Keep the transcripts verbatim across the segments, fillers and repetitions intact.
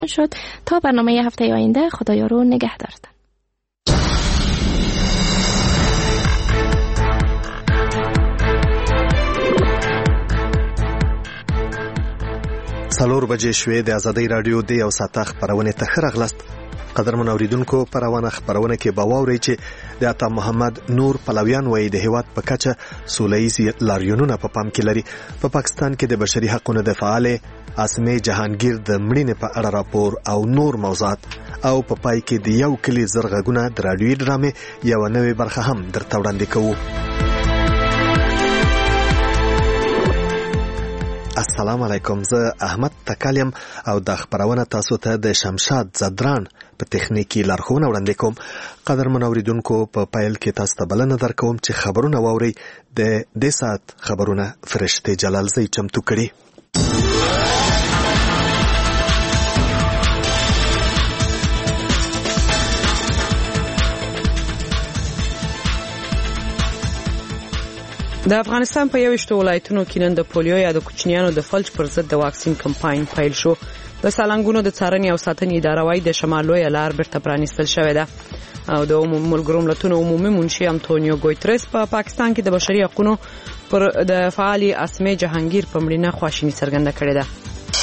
شد. تا برنامه هفته آینده خدایا نگهدارتن. څلور بجې شوې. د آزادۍ رادیو د یو ساعته خپرونې ته ښه راغلاست. قدرمن اوریدونکو، په روانه خپرونه کې به واورئ چې د عطا محمد نور پلویان وایي د هیواد په کچه سوله ییز لاریونونه په پام کې لري. په پا پاکستان کې د بشري حقوقو د فعال اسمه جهانگیر د مړینې په اړه راپور او نور موضوعات، او په پا پای کې د یو کلی زرغونه د رادیوي ډرامې یو نوې برخه هم درته وړاندې کوو. السلام علیکم، زه احمد تکالیم او د خبرونه تاسو ته د شمشاد زدران په تخنیکی لارښوونه وړاندې کوم. قدرمن اوریدونکو، په پایل کې تاسو ته بلنه درکوم چې خبرونه واورئ. د دې سات خبرونه فرشته جلالزی چمتو کړي. د افغانستان په یوشتو ولایتونو کې نن د پولیو یا د کوچنیانو د فلج پر ضد د واکسین کمپاین پیل شو. د سالنګونو د څارنې او ساتنې اداره وايي د شمال لوی لار بیرته پرانیستل شوې ده. او د ملګرو ملتونو عمومي منشي انټونیو ګویترس په پا پاکستان کې د بشري حقوقو پر د فعالي اسمه جهانگیر په مړینه خواشیني څرګنده کړې ده.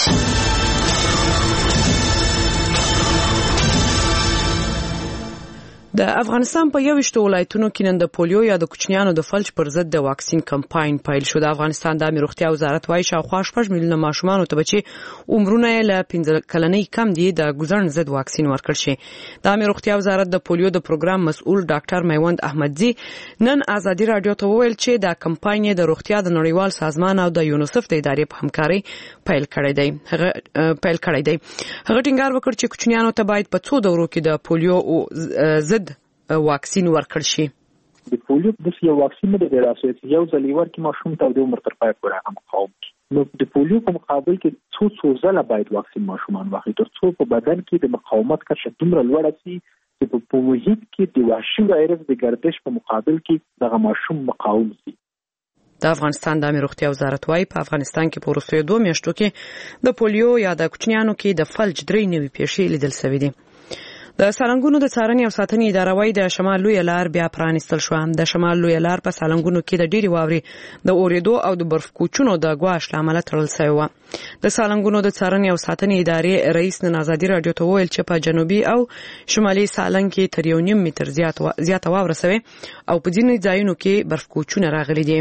د افغانستان په یوشتو ولایتونو کې نن د پولیو یا د کوچنیانو د فلج پر ضد د واکسین کمپاین پیل شو. د افغانستان د عامه روغتیا وزارت وايي شاوخوا شپږ میلیونه ماشومان ته چې عمرونه یې له پنځه کلنۍ کم دي د ګوزن ضد واکسین ورکړل شي. د عامه روغتیا وزارت د پولیو د پروګرام مسؤل ډاکټر میوند احمدزی نن آزادي رادیو ته وویل چې دا کمپاین د روغتیا د نړیوال سازمان او د یونیسف د ادارې په همکارۍ پیل کړی دی. هغه پیل کړی دی. هغه ټینګار وکړ چې کوچنیانو ته باید په څو دورو کې د پولیو ضد واکسین ورکړل شي. د پولیو د یو واکسین د دراسه یو ځلې ورکې ماشوم ته د عمر تر پای پورې هم مقاوم کی. نو د پولیو په مقابل کې څو څو ځله باید واکسین ماشومان واخلي تر څو په بدن کې د مقاومت کچه دومره لوړه شي چې په محیط کې د وحشي وایرس د گردش په مقابل کې دغه ماشوم مقاوم شي. د افغانستان د عامه روغتیا وزارت وايي په افغانستان کې په وروستیو دوه میاشتو کې د پولیو یا د کوچنیانو کې د فلج درې نوي پیښې لیدل شوې دي. د سالنګونو د څارنې او ساتنې اداره وايي د شمال لوی لار بیا پرانیستل شو. د شمال لوی لار په سالنګونو کې د ډېری واوري د اوریدو او د برف کوچونو د غواش لامل تړل شوی و. د سالنګونو د څارنې او ساتنې ادارې رئیس نن آزادي رادیو ته وویل چې په جنوبي او شمالي سالنګ کې تر یو نیم متر زیات زیات واوره شوی او په ځینو ځایونو کې برف کوچونه راغلي دي.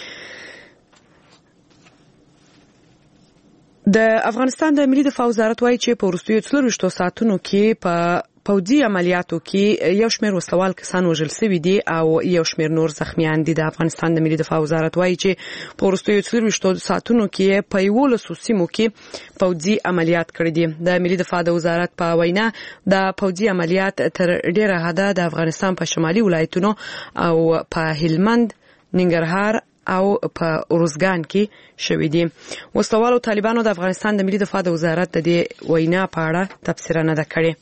د افغانستان د ملي دفاع وزارت وايي چې په وروستیو څلورویشتو ساعتونو کې په پوځي عملیاتو کې یو شمېر وسوال کسان وژل شوي دي او یو شمېر نور زخمیان دي. د افغانستان د ملي دفاع وزارت وايي چې په وروستیو څلورویشتو ساعتونو کې په یولسو سیمو کې پوځي عملیات کړي دي. د ملي دفاع د وزارت په وینا د پوځي عملیات تر ډیره حده د افغانستان په شمالي ولایتونو او په هلمند، ننګرهار او په اروزګان کې شوې دي. وسوالو طالبانو د افغانستان د ملي دفاع د وزارت د دې وینا په اړه تفسیر نه ده کړې.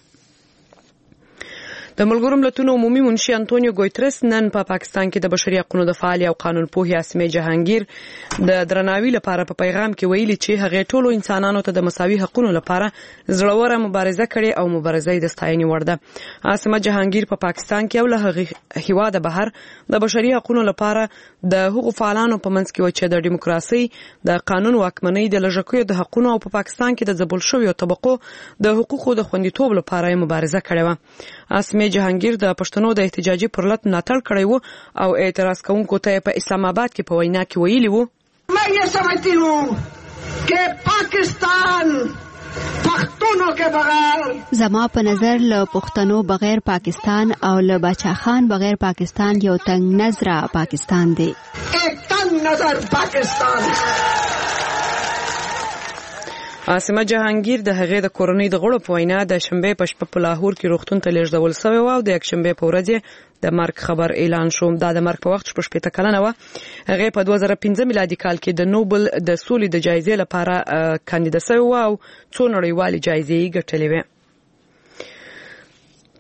د ملګرو ملتونو عمومي منشي انټونیو ګویترس نن په پا پاکستان کې د بشري حقوقو د فعال او قانون پوهې اسمه جهانگیر د درناوي لپاره په پیغام کې ویلي چې هغه ټولو انسانانو ته د مساوي حقوقو لپاره زړوره مبارزه کړې او مبارزه د ستاینې وړ ده. اسمه جهانگیر په پا پاکستان کې او له هیواده بهر د بشري حقوقو لپاره د حقوق فعالانو په منځ کې و چې د دیموکراسي، د قانون واکمنۍ، د لږکیو د حقوقو او په پا پاکستان کې د ځپل شویو طبقو د حقوقو د خوندیتوب لپاره مبارزه کړې و. اسمه جهانگیر د پښتنو د احتجاجي پرلط ملاتړ کړی و او اعتراض کوونکو ته په اسلام آباد کې په وینا کې ویلي وو मैं ये समझती हूँ कि पाकिस्तान پښتونو کې بغیر زما په نظر له پښتنو بغیر پاکستان او له باچا خان بغیر پاکستان یو تنگ نظر پاکستان دی. ایک تنگ نظر پاکستان. اسمه جهانگیر د هغې د کورنۍ د غړو په وینا د شنبې په شپه په لاهور کې روغتون ته لیږدول شوی و او د یکشنبې په ورځ د مرګ خبر اعلان شو. دا د مرګ په وخت شپږ شپېته کلنه وه. هغې په دوه زره پنځه میلادي کال کې د نوبل د سولې د جایزې لپاره کاندیده شوې وه او څو نړیوالې جایزې یې ګټلې وې.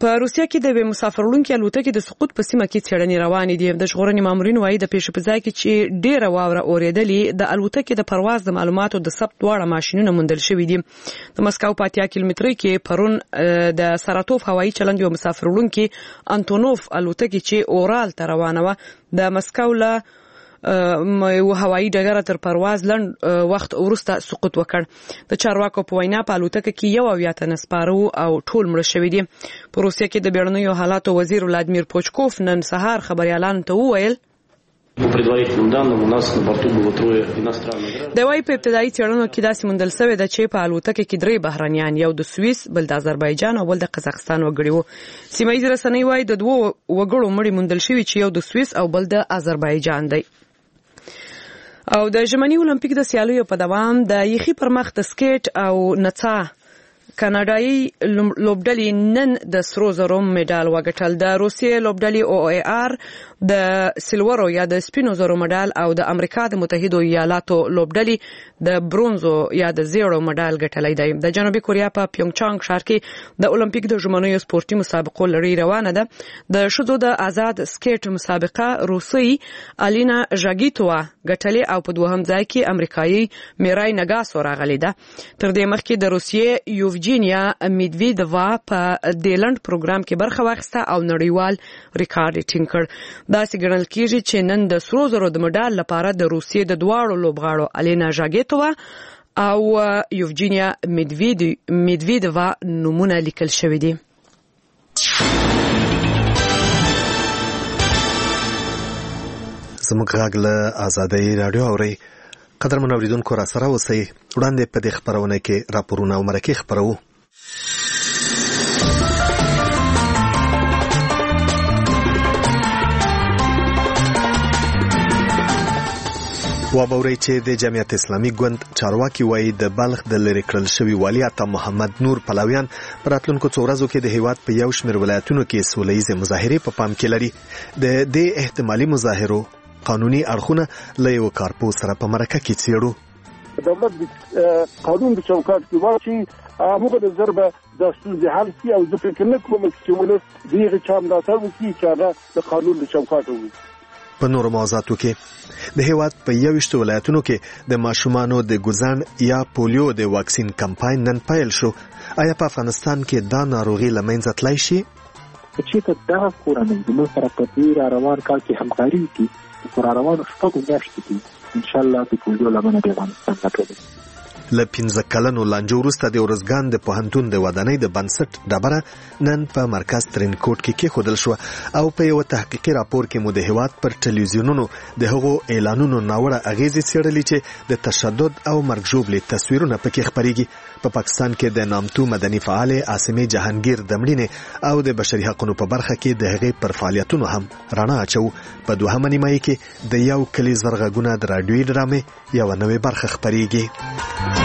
په روسیه کې د مسافرلونکو الوتکې د سقوط په سیمه کې څېړنې روانې دي. د ژغورنې مامورین وایي د پیښې په ځای کې چې ډېره واوره اورېدلې د الوتکې د پرواز د معلوماتو د ثبت دواړه ماشینونه موندل شوي دي. د مسکو په اتیا کیلومترۍ کې پرون د ساراتوف هوایي چلند یو مسافرلونکي انټونوف الوتکې چې اورال ته روانه وه د مسکو له یو هوایي ډګر تر پرواز لنډ وخت وروسته سقوط وکړ. د چارواکو په وینا په الوتکه کې یو اویا تنه سپاره او ټول مړه شوي دي. په روسیه کې د بیړنیو حالاتو وزیر ولادیمیر پوچکوف نن سهار خبريالانو ته وویل په предварительным данным у нас на борту было трое иностранных граждан. د وايي په ابتدایي څېړنو کې داسې موندل شوې ده چې په الوتکه کې درې بهرنیان، یو د سویس، بل د آذربایجان او بل د قزاقستان وګړي وو. سیمه ییزې رسنۍ وايي د دوو وګړو مړي موندل شوي چې یو د سویس او بل د آذربایجان دی. او د ژمني اولمپیک د سیالیو په دوام د یخي پر مخ د سکیټ او نڅا کاناډایي لوبډلې نن د سرو زرو مډال وګټل. د روسیې لوبډلې او ای آر د سلورو یا د سپینو زرو مډال او د امریکا د متحدو ایالاتو لوبډلې د برونزو یا د زیړو مډال ګټلی دی. د جنوبي کوریا په پیونګچانګ ښار کې د اولمپیک د ژمنیو سپورتي مسابقو لړۍ روانه ده. د ښځو د آزاد سکیټ مسابقه روسي الینا ژاګیتووا ګټلې او په دوهم ځای کې امریکایي میرای نګاسو راغلې ده. تر دې مخکې د روسیې یوفجینیا میدویدووا په دیلند پروګرام کې برخه واخیسته او نړیوال ریکارډ یې ټینګ کړ. داسې ګڼل کېږي چې نن د سرو زرو د مډال لپاره د روسیې د دواړو لوبغاړو الینا ژاګیتووا او یوفجینیا میدویدووا نومونه لیکل شوي دي. زموږ غږ له آزادۍ راډیو اورئ. قدرمن اوریدونکو را سره اوسئ. وړاندې په دې خپرونه کې راپورونه او مرکې خپروو. وابورئ چې د جمعیت اسلامي ګوند چارواکي وایي د بلخ د لرې کړل شوي والي عطا محمد نور پلویان په راتلونکو څو ورځو کې د هیواد په یو شمېر ولایتونو کې سوله ییزې مظاهرې په پام کې لري. د دې احتمالي مظاهرو قانوني اړخونه له یو کارپو سره په مرکه کې څېړو. دولت د قانون په چوکاټ کې واچي موږ د ضربه د ستونزې حل کړي او زه فکر نه کوم چې ولس د هغې چا ملاتړ وکړي چې هغه د قانون د چوکاټ وي. په نورو موضوعاتو کې د هیواد په یویشتو ولایتونو کې د ماشومانو د ګوزڼ یا پولیو د واکسین کمپاین نن پیل شو. آیا په افغانستان کې دا ناروغي له منځه تللی شي؟ چې دغه کورنۍ زموږ سره په دې را روان کال کې همکاري وکړي په را روانو شپږو میاشتو کې انشاءالله د پولیو لمنه د افغانستان راټولوي. له پنځه کلنو لانجو وروسته د ارزګان د پوهنتون د ودانۍ د بنسټ ډبره نن په مرکز ترینکوټ کې کېښودل شوه او په یو تحقیقي راپور کې مو د هیواد پر ټلویزیونونو د هغو اعلانونو ناوړه اغېزې څېړلې چې د تشدد او مرګ ژوبلې تصویرونه پکې خپرېږي. په پاکستان کې د نامتو مدني فعال عاصمې جهانگیر د مړینې او د بشري حقوقو په برخه کې د هغې پر فعالیتونو هم رڼا اچو. په دوهمه نیمایي کې د یو کلی زرغږونه د راډیوي ډرامې یوه نوې برخه خپرېږي.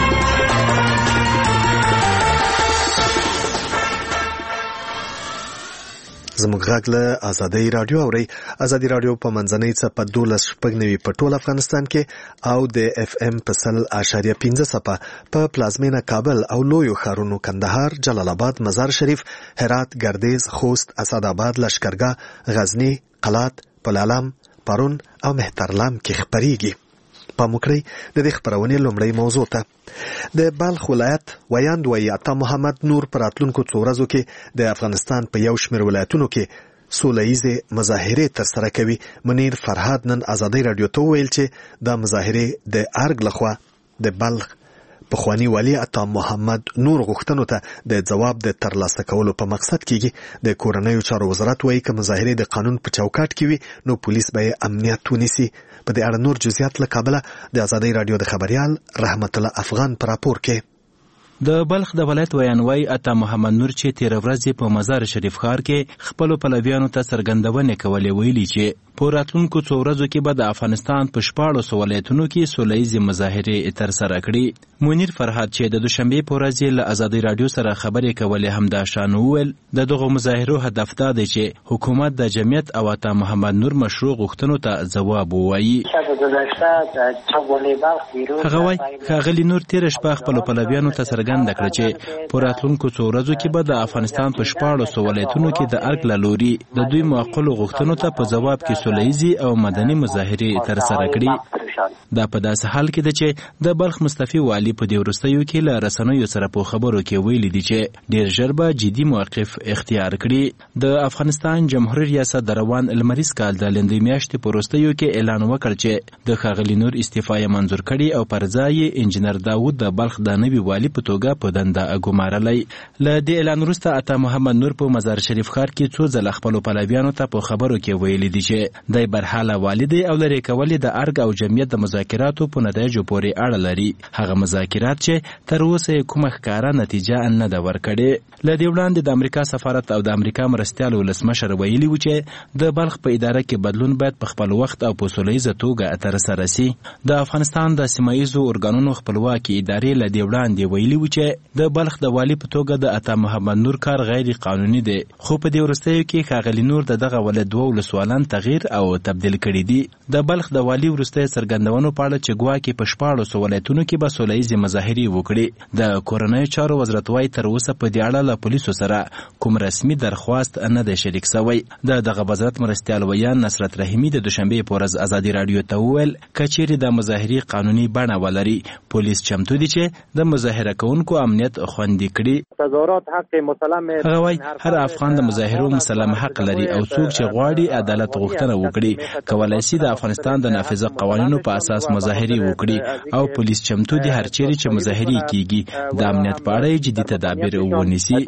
زموږ غږ له آزادۍ راډیو اورئ. آزادۍ راډیو په منځنۍ څپه دولس شپږ نوي په ټول افغانستان کې او د اف ام په سل اشاریه پنځه څپه په پلازمینه کابل او لویو ښارونو کندهار، جلال آباد، مزار شریف، هرات، ګردیز، خوست، اسداباد، لشکرګاه، غزنی، قلات، پلالام، پرون او مهترلام کې خپرېږي. پام وکړئ د دې خپرونې لومړۍ موضوع ته. د بلخ ولایت ویاند وایي عطا محمد نور په راتلونکو څو ورځو کې د افغانستان په یو شمېر ولایتونو کې سوله ییزې مظاهرې ترسره کوي. منیر فرهاد نن آزادۍ راډیو ته وویل چې دا مظاهرې د ارګ لخوا د بلخ پخوانی والی عطا محمد نور غوښتنو ته د جواب د ترلاسه کولو په مقصد کېږي. د کورنیو چارو وزارت وایي که مظاهرې د قانون په چوکاټ کې وي نو پولیس به یې امنیت ونیسي. په دې اړه نور جزئیات له کابله د آزادۍ راډیو د خبریال رحمت الله افغان په راپور کې. د بلخ د ولایت ویانوي عطا محمد نور چې تیر ورځ په مزار شریف ښار کې خپل پلویانو ته څرګندونه کولې ویلي چې په راتلونکو څو ورځو کې به د افغانستان په شپاړسو ولایتونو کې سوله ییزې مظاهرې ترسره کړي. منیر فرهاد چې د دوشنبې په ورځ له آزادۍ راډیو سره خبرې کولې همدا شان وویل د دغو مظاهرو هدف دا دی چې حکومت د جمعیت او عطا محمد نور مشروع غوښتنو ته ځواب ووایي. هغه وایي ښاغلي نور تېره شپه خپلو پلویانو ته څرګنده څرګنده کړه چې په راتلونکو څو ورځو کې به د افغانستان په شپاړسو ولایتونو کې د ارګ له لوري د دوی معقولو غوښتنو ته په ځواب کې سوله ییزې او مدني مظاهرې ترسره کړي. دا په داسې حال کې ده چې د بلخ مستفي والي په دې وروستیو کې له رسنیو سره په خبرو کې ویلي دي چې ډېر ژر به جدي موقف اختیار کړي. د افغانستان جمهوریت ریاست د روان لمریز کال د لندۍ میاشتې په وروستیو کې اعلان وکړ چې د ښاغلي نور استعفا یې منظور کړي او پر ځای یې انجینر داود د بلخ د نوي والي په توګه په دنده ګمارلی. له دې اعلان وروسته عطا محمد نور په مزار شریف ښار کې څو ځله خپلو پلویانو ته په خبرو کې ویلي دي چې دی برحاله والي دی او لرې کول د ارګ او جمعیت د مذاکراتو په نتایجو پورې اړه لري. هغه مذاکرات چې تر اوسه کومه ښکاره نتیجه نه ده ورکړې. له دې وړاندې د امریکا سفارت او د امریکا مرستیال ولسمشر ویلي و چې د بلخ په اداره کې بدلون باید په خپل وخت او په سوله ییزه توګه ترسره سي. د افغانستان د سیمه ییزو ارګانونو خپلواکي ادارې له دې وړاندې ویلي و چې د بلخ د والي په توګه د عطا محمد نور کار غیر قانوني دی، خو په دې وروستیو کې ښاغلي نور د دغه ولایت دوه ولسوالان تغییر او تبدیل کړي دي. د بلخ د والي وروستۍ څرګندونو په اړه چې ګواکې په شپاړسو ولایتونو کې به سوله ییزې مظاهرې وکړي. د کورنیو چارو وزارت وايي تر اوسه په دې اړه له پولیسو سره کوم رسمي درخواست نه دی شریک سوی. د دغه وزارت مرستیال ویان نصرت رحیمي د دوشنبې په ورځ ازادي راډیو ته وویل که چیرې د مظاهرې قانوني بڼه ولري پولیس چمتو دي چې د مظاهره کوونکو امنیت خوندي کړي. تظاهرات حق مسلم هغه وايي هر افغان د مظاهرو مسلم حق لري او څوک چې غواړي عدالت غوښتنه وکړي کولای شي د افغانستان د نافذه قوانینو په اساس مظاهرې وکړي او پولیس چمتو دي هر چیرې چې مظاهرې کیږي د امنیت په اړه جدي تدابیر ونیسي.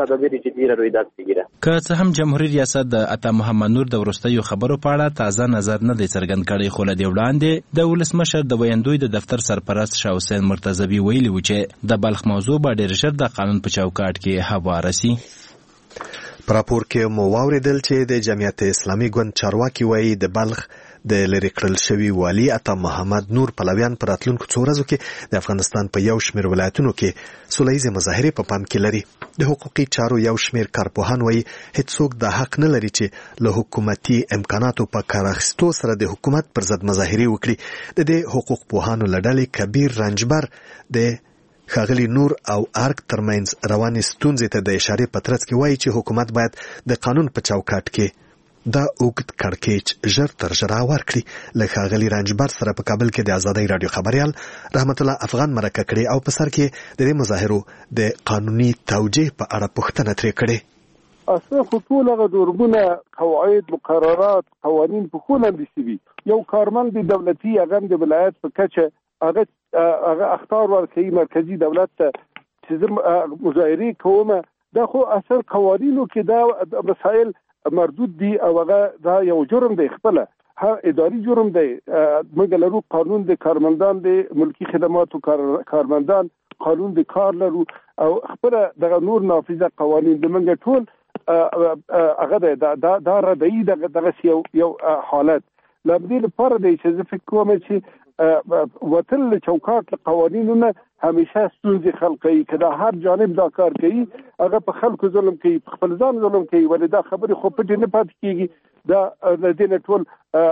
که څه هم جمهوریت ریاست د عطا محمد نور د وروستیو خبرو په اړه تازه نظر نه دی څرګند کړی، خو له دې وړاندې د ولسمشر د ویندوی د دفتر سرپرست شاه حسین مرتضوي ویلي و چې د بلخ موضوع به ډېر ژر د قانون په چوکاټ کې هواره سي. په راپور کې مو واوریدل چې د جمعیت اسلامي ګوند چارواکي وایي د بلخ د لری کړل شوی والی عطا محمد نور پلویان پر راتلونکو څو ورځو کې د افغانستان په یو شمېر ولایتونو کې سوله ییزې مظاهرې په پام کې لري. د حقوقي چارو یو شمېر کارپوهان وایي هیڅوک د حق نه لري چې له حکومتي امکاناتو په کار اخیستو سره د حکومت پر ضد مظاهرې وکړي. د دې حقوق پوهانو له ډلې کبیر رنجبر د ښاغلي نور او ارګ ترمنځ روانې ستونزې ته د اشارې په ترڅ کې وایي چې حکومت باید د قانون په چوکاټ کې دا اوږد کړکېچ ژر تر ژره هوار کړي. له ښاغلي رنجبر سره په کابل کې د ازادۍ راډیو خبریال رحمت الله افغان مرکه کړې او په سر کې د دې مظاهرو د قانوني توجیه په اړه پوښتنه ترې کړې. اصلا خو ټول هغه ډورګونه قواعد مقررات قوانین په خو لاندې شوي. یو کارمند دولتي هغه د ولایت په کچه هغه هغه اختیار ورکوي مرکزی دولت ته چې زه مظاهرې کوم. دا خو اصل قوانینو کې دا مسایل مردود دي او هغه دا یو جرم دی، خپل هر اداري جرم دی. موږ لرو قانون د کارمندان د ملکی خدماتو کارمندان، قانون د کار لرو او خپل دغه نور نافذه قوانین د موږ ټول هغه دا دا ردی دغه یو یو حالت لابد لپاره دی چې فکر کوم چې وتل چوکاټ قوانینو نه همیشه ستونزې خلقي کدا هر جانب دا کار کوي هغه په خلکو ظلم کوي، په خپل ځان ظلم کوي، ولې دا خبرې خو پټې نه پاتې کیږي. دا د دې ټول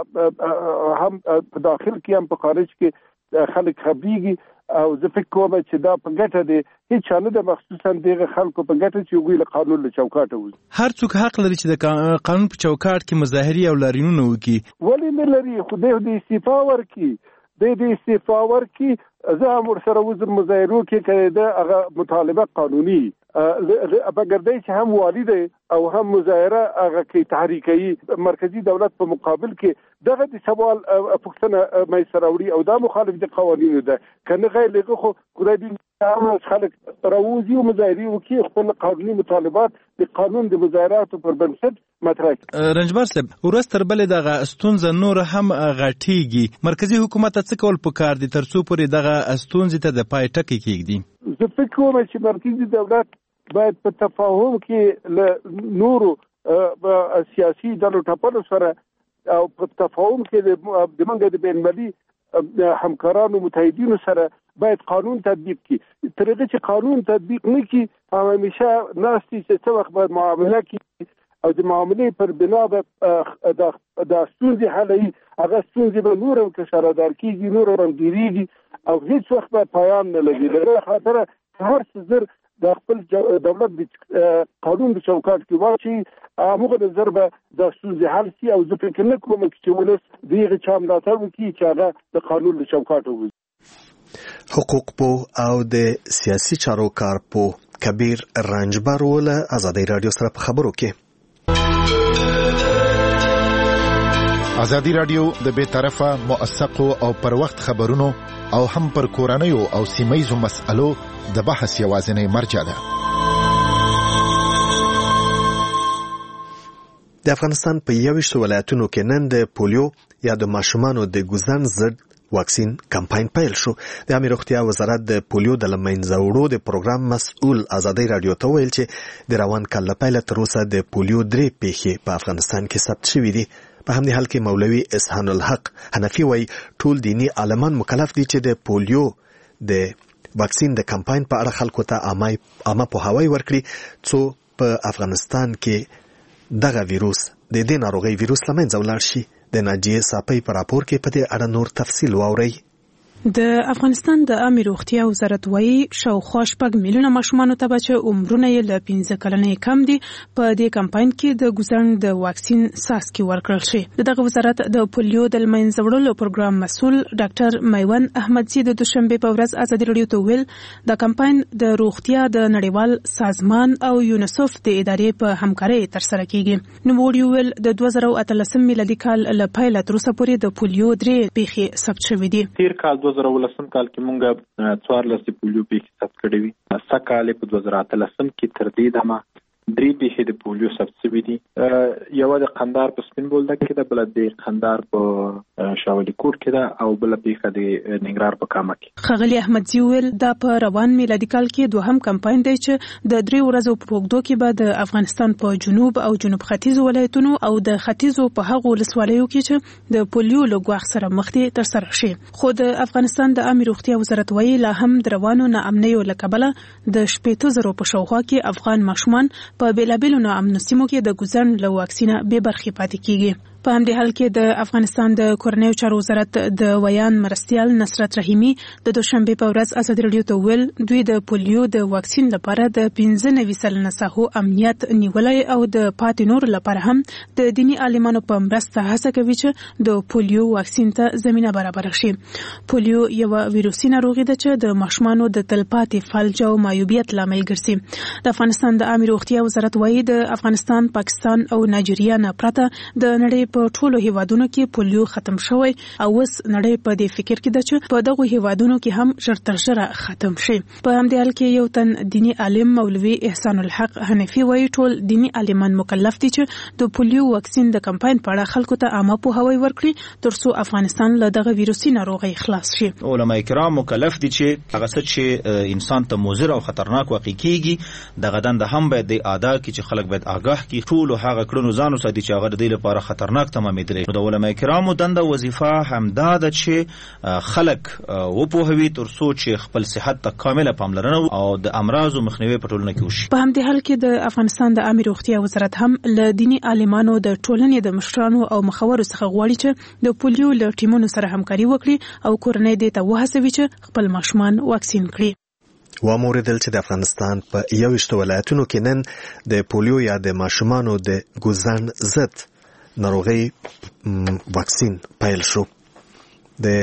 هم په داخل کې هم په خارج کې خلک خبريږي او زه فکر کوم چې دا په ګټه دی هیڅ نه د مخصوصا دغه خلکو په ګټه چې وګړي له قانون له چوکاټه وي. هر څوک حق لري چې د قانون په چوکاټ کې مظاهرې او لاریونونه وکړي. ولې نه لري؟ خو د استعفا ورکړي د دې استعفا ورکړي زه هم ورسره وزم مظاهرو کې کړی ده هغه مطالبه قانوني بګردی چې هم والی دی او هم مظاهره هغه کې تحریکي مرکزی دولت په مقابل کې دغه د سوال پوښتنه مې سره وړي او دا مخالف دي قوانینو ده کنه غیر لغه خو خدای دې هم خلک راوځي او مظاهرې وکړي خپل قانوني مطالبات د قانون د مظاهراتو پر بنسټ مطرح. رنجبر صاحب ورځ تر بلې دغه ستونزه نور هم غټیږي، مرکزی حکومت څه کول پکار دي ترڅو پورې دغه ستونزې ته د پای ټکی کېږدي؟ زه فکر کوم چې مرکزی دولت باید په تفاهم کې له نورو سیاسي ډلو ټاپلو سره او په تفاهم کې د منګه د بین‌المللي همکارانو متحدینو سره باید قانون تطبیق کړي. تر دې چې قانون تطبیق نه کړي همیشه ناستي چې څه وخت باید معامله کړي او د معاملې پر بنا به د ستونزې حلوي، هغه ستونزې به نور هم کشارهدار کېږي، نور هم ډېرېږي او هیڅ وخت به پایان نه لګي. دغه خاطره هر څه زر د خپل دولت د قانون د چوکاټ کې واچي موږ د ضربه د ستونزې حل شي او زه فکر نه کوم چې ولس دغه چا ملاتړ وکړي چې هغه د قانون د چوکاټ ووځي. حقوق پو او د سیاسي چارو کارپو کبیر رنجبر ول ازادي رادیو سره په خبرو کې ازادي رادیو د بے طرفه موثقو او پر وخت خبرونو او هم پر کورنیو او سیمایزو مسألو د بحث یوازینی مرجع ده. د افغانستان په یوشتو ولایتونو کې نن د پولیو یا د ماشومانو د ګوزن ضد واکسین کمپاین پیل شو. د عامه روغتیا وزارت د پولیو د لمنځه وړو د پروګرام مسؤل ازادي رادیو ته ویل چې د روان کال لپاره تر اوسه د پولیو درې پیښې په افغانستان کې ثبت شوې دي. په همدې حال کې مولوي اسحان الحق حنفي وایي ټول دینی عالمان مکلف دي چې د پولیو د واکسین د کمپاین په اړه خلکو ته عامه پوهاوی ورکړي څو په افغانستان کې دغه ویروس د دې ناروغي ویروس لمنځه ولاړ شي. د ناجیه صاپي په راپور کې په دې اړه نور تفصیل واورئ. د افغانستان د عامه روغتیا وزارت وایي شاوخوا شپږ میلیونه ماشومان ته چې عمرونه یې له پنځه کلنې کم دي په دې کمپاین کې د ګوزن د واکسین ساسکي ورکړل شي. دغه وزارت د پولیو د لمنځه وړلو پروګرام مسؤل ډاکټر میوند احمدزي د دوشنبه په ورځ ازادي رادیو ته ویل د کمپاین د روغتیا د نړیوال سازمان او یونیسف د ادارې په همکارۍ ترسره کیږي. نو ویل د دوه زره اتلسم میلادي کال له پیل تر اوسه پورې د پولیو درې پیښې ثبت شوې دي. تیر کال دوه زره ولسم کال کې مونږه څوارلس پولیو پیښې ثبت کړې وي. سکهال په دوه زره اتلسم کې تر دې دمه درې پیښې د پولیو ثبت شوې دي. یو د قندهار په سپین بولدک کې ده، بل د قندهار په شاولي کوټ کې ده او بل پیښه د ننګرهار په کامه کې. ښاغلي احمدزي ویل دا په روان میلادي کال کې دوهم کمپاین دی چې د درې ورځو په اوږدو کې به د افغانستان په جنوب او جنوب ختیځ ولایتونو او د ختیځو په هغو ولسوالیو کې چې د پولیو له ګواښ سره مخ دي ترسره شي. خو د افغانستان د عامه روغتیا وزارت وایي لا هم د روانو ناامنیو له کبله د شپېته زرو په شاوخوا کې افغان ماشومان په بیلابیلو ناامنو سیمو کې د ګوزن له واکسینه بې برخې پاتې کیږي. په همدې حال کې د افغانستان د کورنیو چارو وزارت د ویان مرستیال نصرت رحیمی د دوشنبه په ورځ ازادي رادیو ته ویل دوی د پولیو د واکسین لپاره د پنځه نوي سلنه ساحو امنیت نیولای او د پاتې نور لپاره هم د دینی عالمانو په مرسته هڅه کوي چې د پولیو واکسین ته زمينه برابر شي. پولیو یو ویروسي ناروغي ده چې د ماشومانو د تلپاتې فلج او معیوبیت لامل ګرځي. د افغانستان د عامه روغتیا وزارت وایي د افغانستان، پاکستان او نایجیریا نه پرته د نړۍ په ټولو هیوادونو کې پولیو ختم شوی او اوس نړۍ په دې فکر کې ده چې په دغه هیوادونو کې هم ژر تر ژره ختم شي. په همدې حال کې یو تن دینی عالم مولوي احسان الحق حنفي وایي ټول دینی عالمان مکلف دي چې د پولیو واکسین د کمپاین په اړه خلکو ته عامه پوهاوی ورکړي ترڅو افغانستان له دغه ویروسي ناروغي خلاص شي. علماء کرام مکلف دي چې هغه څه چې انسان ته مضر او خطرناک واقع کیږي دغه دنده هم باید د ادا کی چې خلک باید آگاه کی ټول هغه کړنو ځانو ساتي چې هغه د دې لپاره خطرناک تمامېدلی. د علماء کرامو دنده وظیفه همدا ده چې خلک وپوهوي ترڅو چې خپل صحت ته کامله پاملرنه او د امراضو مخنیوي په ټولنه کې وشي. په همدې حال کې د افغانستان د عامه روغتیا وزارت هم له دینی عالمانو د ټولنې د مشرانو او مخورو څخه غواړي چې د پولیو له ټیمونو سره همکاري وکړي او کورنۍ دې ته وهڅوي چې خپل ماشومان واکسین کړي. واموریدل چې د افغانستان په یوشتو ولایتونو کې نن د پولیو یا د ماشومانو د ګوزن ضد ناروغي واکسین پیل شو. د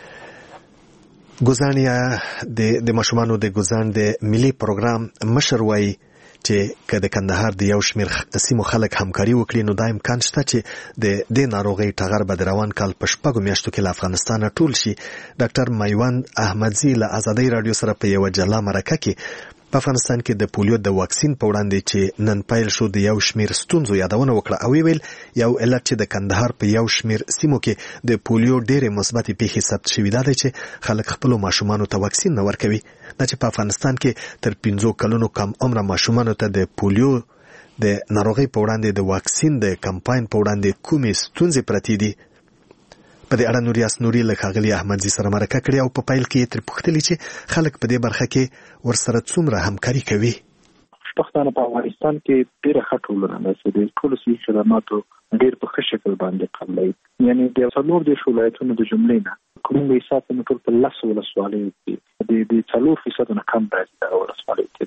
ګوزن یا د د ماشومانو د ګوزن د ملي پروګرام مشر وایي چې که د کندهار د یو شمېر سیمو خلک همکاري وکړي نو دا امکان شته چې د دې ناروغۍ ټغر به د روان کال په شپږو میاشتو کې له افغانستانه ټول شي. ډاکټر میوند احمدزي له ازادۍ رادیو سره په یوه جلا مرکه کې په افغانستان کې د پولیو د واکسین په وړاندې چې نن پیل شو د یو شمېر ستونزو یادونه وکړه او ویل یو علت چې د کندهار په یو شمېر سیمو کې د پولیو ډېرې مثبتې پیښې ثبت شوي دا دی چې خلک خپلو ماشومانو ته واکسین نه ورکوي. دا چې په افغانستان کې تر پنځو کلونو کم عمره ماشومانو ته د پولیو د ناروغۍ په وړاندې د واکسین د کمپاین په وړاندې کومې ستونزې پرتې دي. په دې اړه نوریاس نوري له ښاغلي احمدزي سره مرکه کړې او په پیل کې تر پوښتلې چې خلک په دې برخه کې ورسره څومره همکاري کوي. پښتانه په افغانستان کې ډېر ښه ټولنه ده چې د ټولو سیاسي خدماتو ډېر په ښه شکل باندې قبلوي. یعنې د څلور دېرش ولایتونو د جملې نه که موږ حساب کوو ټول په لسو ولسوالیو کې د د څلور فیصده نه کم راځي دغه ولسوالیو کې ده.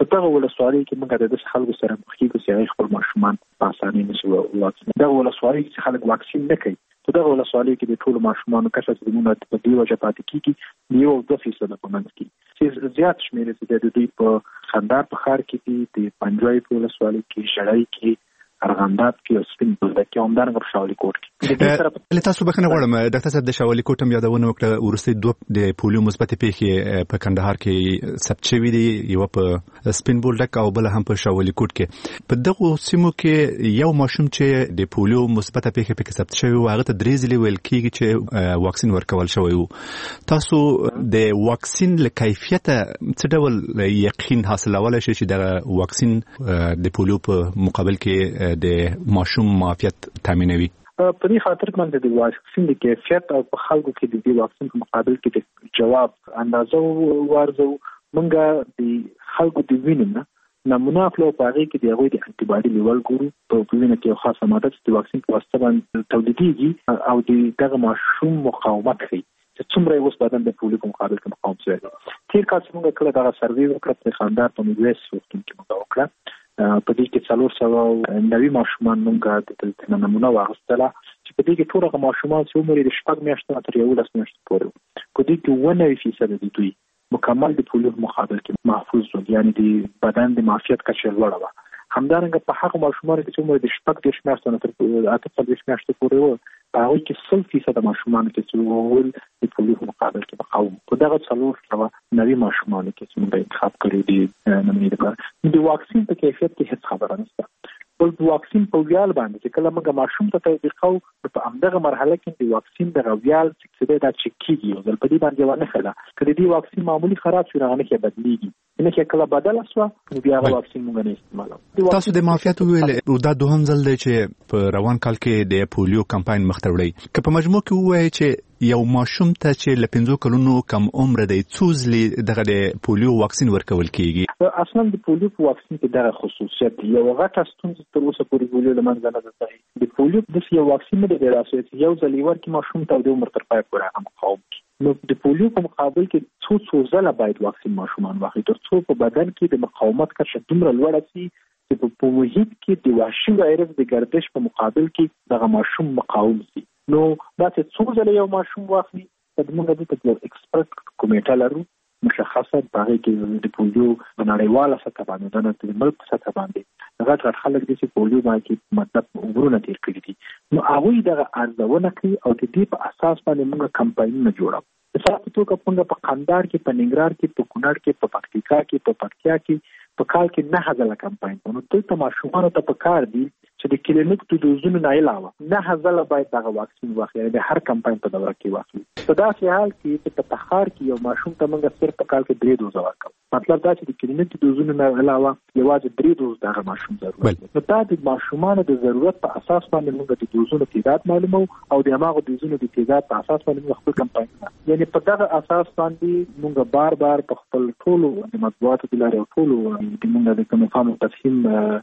په دغه ولسوالۍ کې موږ د داسې خلکو سره مخ کېږو چې هغوی خپل ماشومان په اسانۍ نشي واکسین. دغه ولسوالۍ کې خلک واکسین نه کوي. په دغه ولسوالۍ کې د ټولو ماشومانو کچه چې موږ په دې وجه پاتې کېږي یو او دوه فیصده په منځ کې چې زیات شمېر چې د دوی په خندار په ښار کې دي، د پنجوایي په ولسوالۍ کې، شړۍ کې، ارغنداب کې او سپین بولدک کې، همدارنګه په شاولي کوټ کې. له تاسو بخښنه غواړم ډاکټر صاحب، د شاولي کوټ هم یادونه وکړه، وروستۍ دوه د پولیو مثبتې پیښې په کندهار کې ثبت شوي دي، یو په سپین بولدک او بل هم په شاولي کوټ کې. په دغه سیمو کې یو ماشوم چې د پولیو مثبته پیښه پکې ثبت شوی و، هغه ته درې ځلې ویل کېږي چې واکسین ورکول شوی و. تاسو د واکسین له کیفیته څه ډول یقین حاصلولی شئ چې دغه واکسین د پولیو په مقابل کې د ماشوم معافیت تامینوي؟ په دې خاطر باندې د واکسین د کیفیت او په خلکو کې د دې واکسین په مقابل کې د جواب اندازه ورزو مونږه د خلکو د وینې نمونه اخلو، په هغه کې د هغوی د انټي باډي لیول ګورو. په وینه کې یو خاصه ماده چې د واکسین په واسطه باندې تولیدېږي او د دغه ماشوم مقاومت ښیي چې څومره اوس بدن د پولیو په مقابل کې مقاوم شوی دی. تېر کال چې موږ کله دغه سروې وکړه په خندار په میرویس روغتون کې موږ وکړه، په دې کې څلور سوه نوي ماشومان موږ د نمونه واخیستله چې په دې کې ټول هغه ماشومان چې عمر یې د شپږ میاشتو نه تر یولس میاشتو پورې و، په دې کې اووه نوي فیصده د دوی مکمل د پولیو په مقابل کې محفوظ و، یعنې د بدن د معافیت کچه لوړه وه. همدارنګه په هغه ماشومانو کې چې عمر د شپږ دېرش میاشتو نه تر اته څلوېښت میاشتو پورې و، په هغوی کې سل فیصده ماشومانو کې چې وویل د پولیو په مقابل کې مقاوم. په دغه څلور سوه نوي ماشومانو کې چې موږ انتخاب کړي دي نمونې لپاره، د واکسین په کیفیت کې هېڅ خبره نشته. بل د واکسین په ویال باندې چې کله موږ ماشوم ته تطبیقوو، په همدغه مرحله کې د واکسین دغه ویال چې دی دا چک کېږي، یو ځل په دې باندې یوه نښه ده که د دې واکسین معمولي خراب شي هغه نښه بدلېږي، نښه کله بدله شوه نو بیا هغه واکسین موږ نه استعمالوو. تاسو د معافیت وویل، دا دوهم ځل دی چې په روان کال کې د پولیو کمپاین مخ ته وړئ. که په مجموع کې ووایئ چې یو ماشوم ته چې له پنځو کلونو کم عمره دی څو ځلې دغه د پولیو واکسین ورکول کېږي؟ اصلا د پولیو په واکسین کې دغه خصوصیت دی، یو غټه ستونزه تر اوسه پورې پولیو له منځه نه ده تللې. د پولیو داسې یو واکسین نه دی پیدا شوی چې یو ځل یې ورکړي ماشوم ته او د عمر تر پایه پورې هغه مقاوم کړي. نو د پولیو په مقابل کې څو څو ځله باید واکسین ماشومان واخلي تر څو په بدن کې د مقاومت کچه دومره لوړه شي چې په محیط کې د وحشي وایرس د گردش په مقابل کې دغه ماشوم مقاوم شي. نو دا چې څو ځله یو ماشوم واخلي، موږ دلته یو ایکسپرت کمیټه لرو مشخصه، په هغې کې د پولیو په نړیواله سطحه باندې نه د ملک په سطحه باندې غټ غټ خلک دي چې پولیو باندې مطلب عمرونه تېر کړي دي، نو هغوی دغه ارزونه کوي او د دې په اساس باندې موږ کمپاینونه جوړوو. مثال په توګه موږ په قندهار کې، په ننګرهار کې، په کونړ کې، په پکتیکا کې، په پکتیا کې په کال کې نه ځله کمپاین کوو. نو دلته ماشومانو ته په کار دي چې د کلینیک د دوزونو نه علاوه نه ځله باید دغه واکسین واخلي، د هر کمپاین په دوره کې واخلي. په داسې حال کې چې په تخار کې یو ماشوم ته موږ صرف په کال کې درې دوزه ورکوو، مطلب دا چې د کلینیک د دوزونو نه علاوه یوازې درې دوز دغه ماشوم ضرورت دی. نو دا د ماشومانو د ضرورت په اساس باندې موږ د دوزونو تعداد معلومو او د هماغو دوزونو د تعداد په اساس باندې موږ خپل کمپاینونه، یعنې په دغه اساس باندې موږ بار بار په خپل ټولو د مطبوعاتو د لارې او ټولو د موږ د کوم فهم تفهیم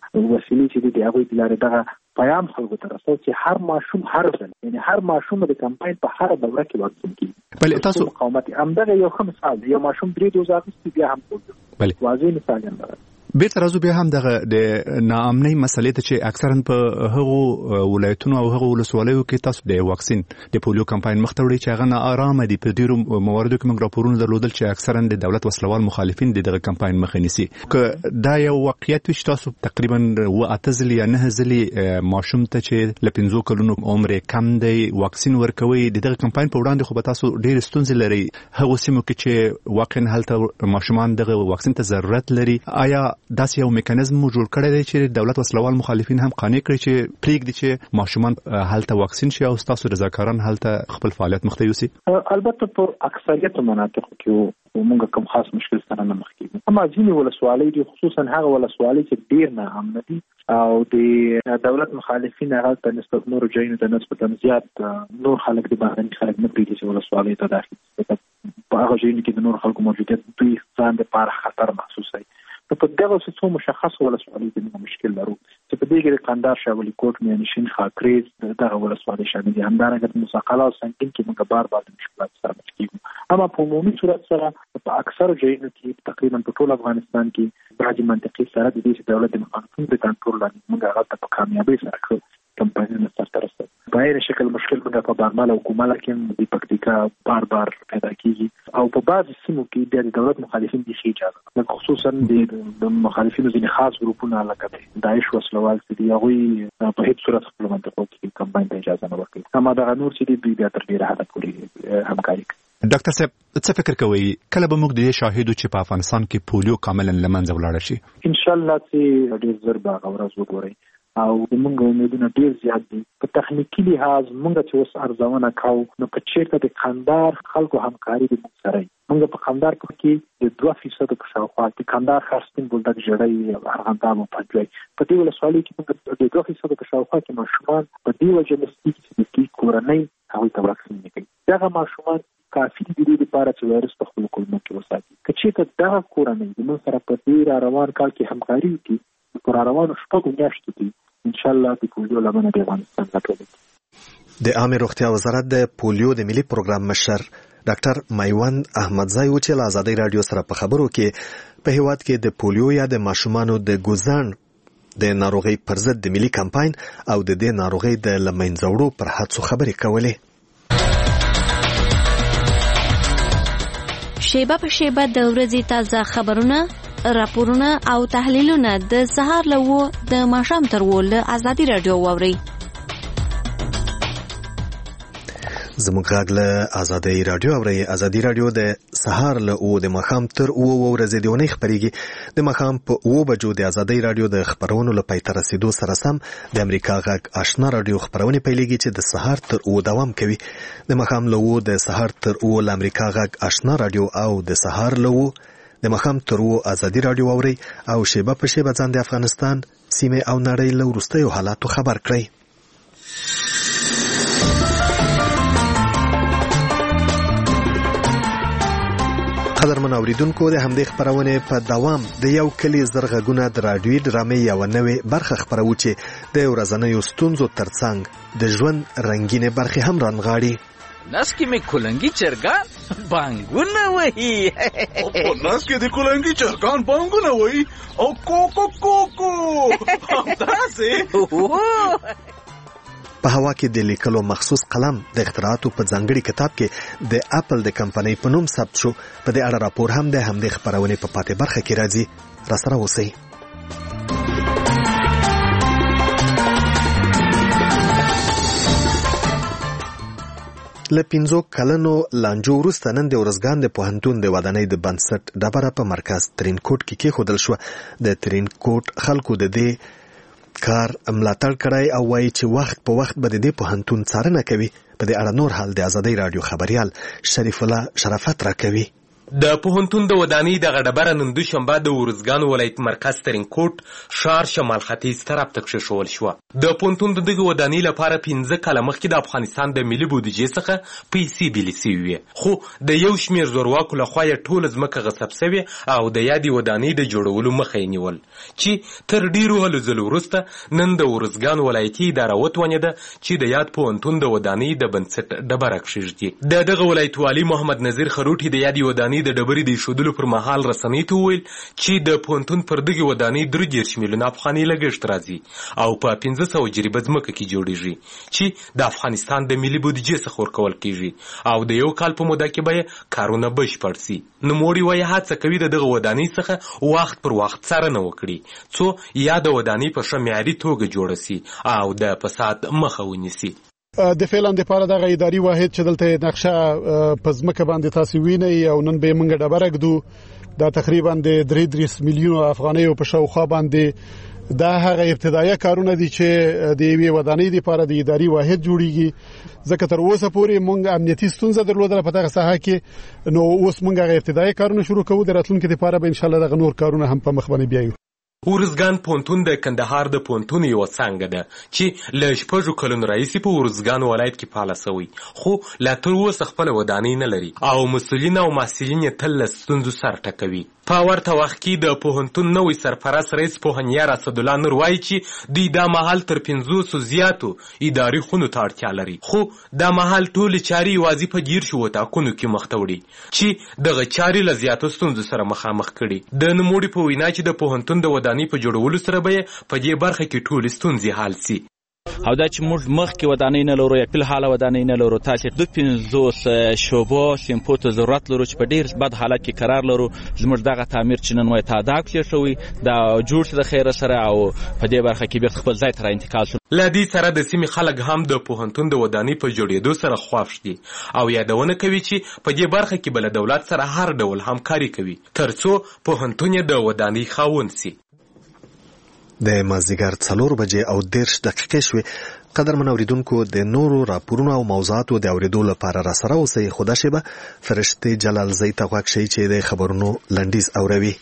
وسیلې چې د هغوی د لارې دغه پیام خلکو ته رسوو چې هر ماشوم هر ځل، یعنې هر ماشوم د کمپاین په هر دوره کې واکسین کېږي. بلې تاسو مقاومت همدغه یو ښه مثال دی، یو ماشوم درې دوز اخیستي بیا هم پولیو، واضح مثال هم ده. بیرته راځو بیا هم دغه د ناامنۍ مسلې ته چې اکثرا په هغو ولایتونو او هغو ولسوالیو کې تاسو د واکسین د پولیو کمپاین مخ ته وړئ چې هغه ناارامه دي. په ډېرو مواردو کې موږ راپورونه درلودل چې اکثرا د دولت وسلوال مخالفین د دغه کمپاین مخه نیسي. که دا یو واقعیت وي چې تاسو تقریبا اووه اته ځلې یا نه ځلې ماشوم ته چې له پنځو کلونو عمر کم دی واکسین ورکوي، د دغه کمپاین په وړاندې خو به تاسو ډېرې ستونزې لرئ هغو سیمو کې چې واقعا هلته ماشومان دغه واکسین ته ضرورت لري. آیا داسې یو میکانیزم مو جوړ کړی دی چې دولت وسلوال مخالفین هم قانع کړي چې پرېږدي چې ماشومان هلته واکسین شي او ستاسو رضاکاران هلته خپل فعالیت مخ ته یوسي؟ البته په اکثریت مناطقو کې موږ کوم خاص مشکل سره نه مخ کېږو، اما ځینې ولسوالۍ دي، خصوصا هغه ولسوالۍ چې ډېر ناامنه دي او د دولت مخالفین هغه نسبت نورو ځایونو ته نسبتا زیات نور خلک دي باندې خلک نه پرېږدي چې ولسوالۍ ته داخل شي. په هغه ځایونو کې د نور خلکو موجودیت دوی ځان دپاره خطر محسوسوي. په دغه څو مشخص ولسوالۍ کې موږ مشکل لرو چې په دې کې د قندهار، شاولي کوټ، میانشین، خاکریز دغه ولسوالۍ شامل دي. همدارنګه د موسی قلعه او سنګین کې موږ بار بار د مشکلات سره مخ کېږو اما په عمومي صورت سره په اکثر ځایونو کې تقریبا په ټول افغانستان کې بعضي منطقې سره د دې دولت د مخالفینو د کنټرول لاندې موږ هغه په کامیابی سره کړو کمپاینونه سره رسېدل. په هر شکل مشکل موږ په بارمل او کومل کې د پکتیکا بار بار پیدا کیږي او په بعض سیمو کې د دولت مخالفین دي شي اجازه خصوصا د مخالفینو ځینې خاص ګروپونه لکه داعش وسلوال دي هغه په هیڅ صورت خپل منطقو کې کمپاین ته اجازه نه ورکوي. اما دا نور چې دی بیا تر ډیره حد پورې همکاري کوي. ډاکټر صاحب څه فکر کوي کله به موږ د شاهدو چې په افغانستان کې پولیو کاملا لمنځه ولاړ شي؟ ان شاء الله چې ډیر زر به ورځ وګورئ او موږ امیدونه ډیر زیات دي. په تخنیکی لحاظ موږ چې اوس ارزونه کوو نو که چیرته د قندهار خلکو همکاري د موږ سره موږ په قندهار کې د دوه فیصد په شاوخوا کې قندهار خاصتين بولدک جړۍ ارغنداب او پنځوي په دې ولسوالۍ کې موږ د دوه فیصد په شاوخوا کې ماشومان په دې وجه مستقیم چې کورنۍ هغه ته واکسین نه کوي. دغه ماشومان کافي دي د لپاره چې وایرس په خپل کولمو کې وساتي. که چیرته دغه کورنۍ د موږ سره په دې روان کال کې همکاري وکړي په روانو شپږو میاشتو کې ان شاء الله د پولیو لمنه د افغانستان راټولېږي. د عامه روغتیا وزارت د پولیو د ملي پروګرام مشر ډاکټر میوند احمدزی و چې له آزادۍ رادیو سره په خبرو کې په هیواد کې د پولیو یا د ماشومانو د ګوزن د ناروغي پر ضد د ملي کمپاین او د دې ناروغي د لمنځه وړو پر هڅو خبرې کولې. شیبه په شیبه د ورځې تازه خبرونه، راپورونه او تحلیلونه د سهار له و د ماښام تر و له آزادۍ رادیو واورئ. زموږ غږ له آزادۍ رادیو اورئ. آزادۍ رادیو د سهار له او د ماښام تر او ورځې د ونې خبرېږي. د ماښام په او بجو د آزادۍ رادیو د خبرونو له پای ته رسیدو سره سم د امریکا غږ آشنا رادیو خبرونه پیلېږي چې د سهار تر او دوام کوي. د ماښام له او د سهار تر او له امریکا غږ آشنا رادیو او د سهار له او د ماښام تر او آزادۍ رادیو اورئ او شیبه په شیبه ځان د افغانستان سیمه او نړۍ له وروستیو حالاتو خبر کړئ. قدرمن اوریدونکو د همدې خبرونه په دوام د یو کلی زرغونه د رادیوي ډرامې یو نوې برخه خبرو چې د ورځنیو ستونزو ترڅنګ د ژوند رنگینه برخه هم رانغاړي. ناس کې مې کولنګي چرګان بانګونه وایي او ناس کې د کولنګي چرګان بانګونه وایي او کوکو کوکو همداسې په هوا کې د لیکلو مخصوص قلم د اختراعاتو په ځانګړي کتاب کې د اپل د کمپنۍ په نوم ثبت شو. په دې اړه راپور هم د همدې خبرونې په پاتې برخه کې راځي. راسره اوسئ. له پنځو کلونو لانجو وروسته نن د ارزګان د پوهنتون د ودانۍ د بنسټ ډبره په مرکز ترینکوټ کې کېښودل شوه. د ترینکوټ خلکو د دې کار ملاتړ کړی او وایي چې وخت په وخت به د دې پوهنتون څارنه کوي. په دې اړه نور حال د آزادۍ رادیو خبريال شریف الله شرافت راکوي. د پوهنتون د ودانۍ دغه ډبره نن دوشنبه د ارزګان ولایت مرکز ترینکوټ ښار شمال ختیځ طرف ته کېښودل شوه. د پوهنتون د دغه ودانۍ لپاره پنځه کاله مخکې د افغانستان د ملي بودیجې څخه پیسې بیلې سوي وې، خو د یو شمېر زورواکو لخوا یې ټوله ځمکه غصب سوې او د یادې ودانۍ د جوړولو مخه یې نیول، چې تر ډېرو هلو ځلو وروسته نن د ارزګان ولایتي اداره وتوانېده چې د یاد پوهنتون د ودانۍ د بنسټ ډبره کېږدي. د دغه ولایت والي محمد نظیر خروټي د یادې ودانۍ د ډبرې د ایښودلو پر مهال رسنۍ ته وویل چې د پوهنتون پر دغې ودانۍ درې دېرش میلیونه افغانۍ لګښت راځي او په پنځه سوه جریبه ځمکه کې جوړیږي چې د افغانستان د ملي بودیجې څخه ورکول کیږي او د یو کال په موده کې به یې کارونه بشپړ سي. نوموړي وایي هڅه کوي د دغه ودانۍ څخه وخت پر وخت څارنه وکړي څو یا د ودانۍ په ښه معیاري توګه جوړه سي او د فساد مخه ونیسي. د فعلا د پاره دغه اداري واحد چې دلته نقشه په ځمکه باندې تاسو وینئ او نن به موږ ډبره ږدو دا تقریبا د درې دېرش میلیونه افغانۍ په شاوخوا باندې دا هغه ابتدایي کارونه دي چې د یوې ودانۍ لپاره د اداري واحد جوړیږي. ځکه تر اوسه پورې موږ امنیتي ستونزه درلوده په دغه ساحه کې، نو اوس موږ هغه ابتدایي کارونه شروع کوو. د راتلونکي لپاره به ان شاء الله دغه نور کارونه هم په مخ باندې بیایو. ارزګان پونتون د کندهار د پونتون یو څنګه ده چې له شپږو کلونو راهیسې په ارزګان ولایت کې فعاله سوی، خو لا تر اوسه خپله ودانۍ نه لري او مسؤلین او محصلین یې تل له ستونزو سر ټکوي. په ورته وخت کې د پوهنتون نوی سرپرست رئیس پوهنیار اسدالله نور وایي چې دوی دا مهال تر پنځوسو زیاتو اداري خونو ته اړتیا لري، خو دا مهال ټولې چارې یوازې په ګیر شوو ټاکنو کې مخته وړي چې دغه چارې له زیاتو ستونزو سره مخامخ کړي. د نوموړي په وینا چې د پوهنتون د ودانۍ په جوړولو سره به په دې برخه کې ټولې ستونزې حل سي. او دا چې موږ مخکې ودانۍ نه لرو یا فل حاله ودانۍ نه لرو، تاسې د پنځوس شعبو سیمپو ته ضرورت لرو چې په ډېر بد حالت کې قرار لرو. زموږ دغه تعمیر چې نن وایي تاداب کې شوی دا جوړ شو د خیره سره او په دې برخه کې بېرته خپل ځای ته را انتقال شو. له دې سره د سیمې خلک هم د پوهنتون د ودانۍ په جوړېدو سره خوښ دي او یادونه کوي چې په دې برخه کې به له دولت سره هر ډول همکاري کوي تر څو پوهنتون یې د ودانۍ خاوند سي. د مازدیګر څلور بجې او دېرش دقیقې شوې. قدرمن اوریدونکو د نورو راپورونو او موضوعاتو د اورېدو لپاره راسره اوسئ، خو دا شیبه فرشتې جلال زی ته غوږ شئ چې د خبرونو لنډیز اوروي.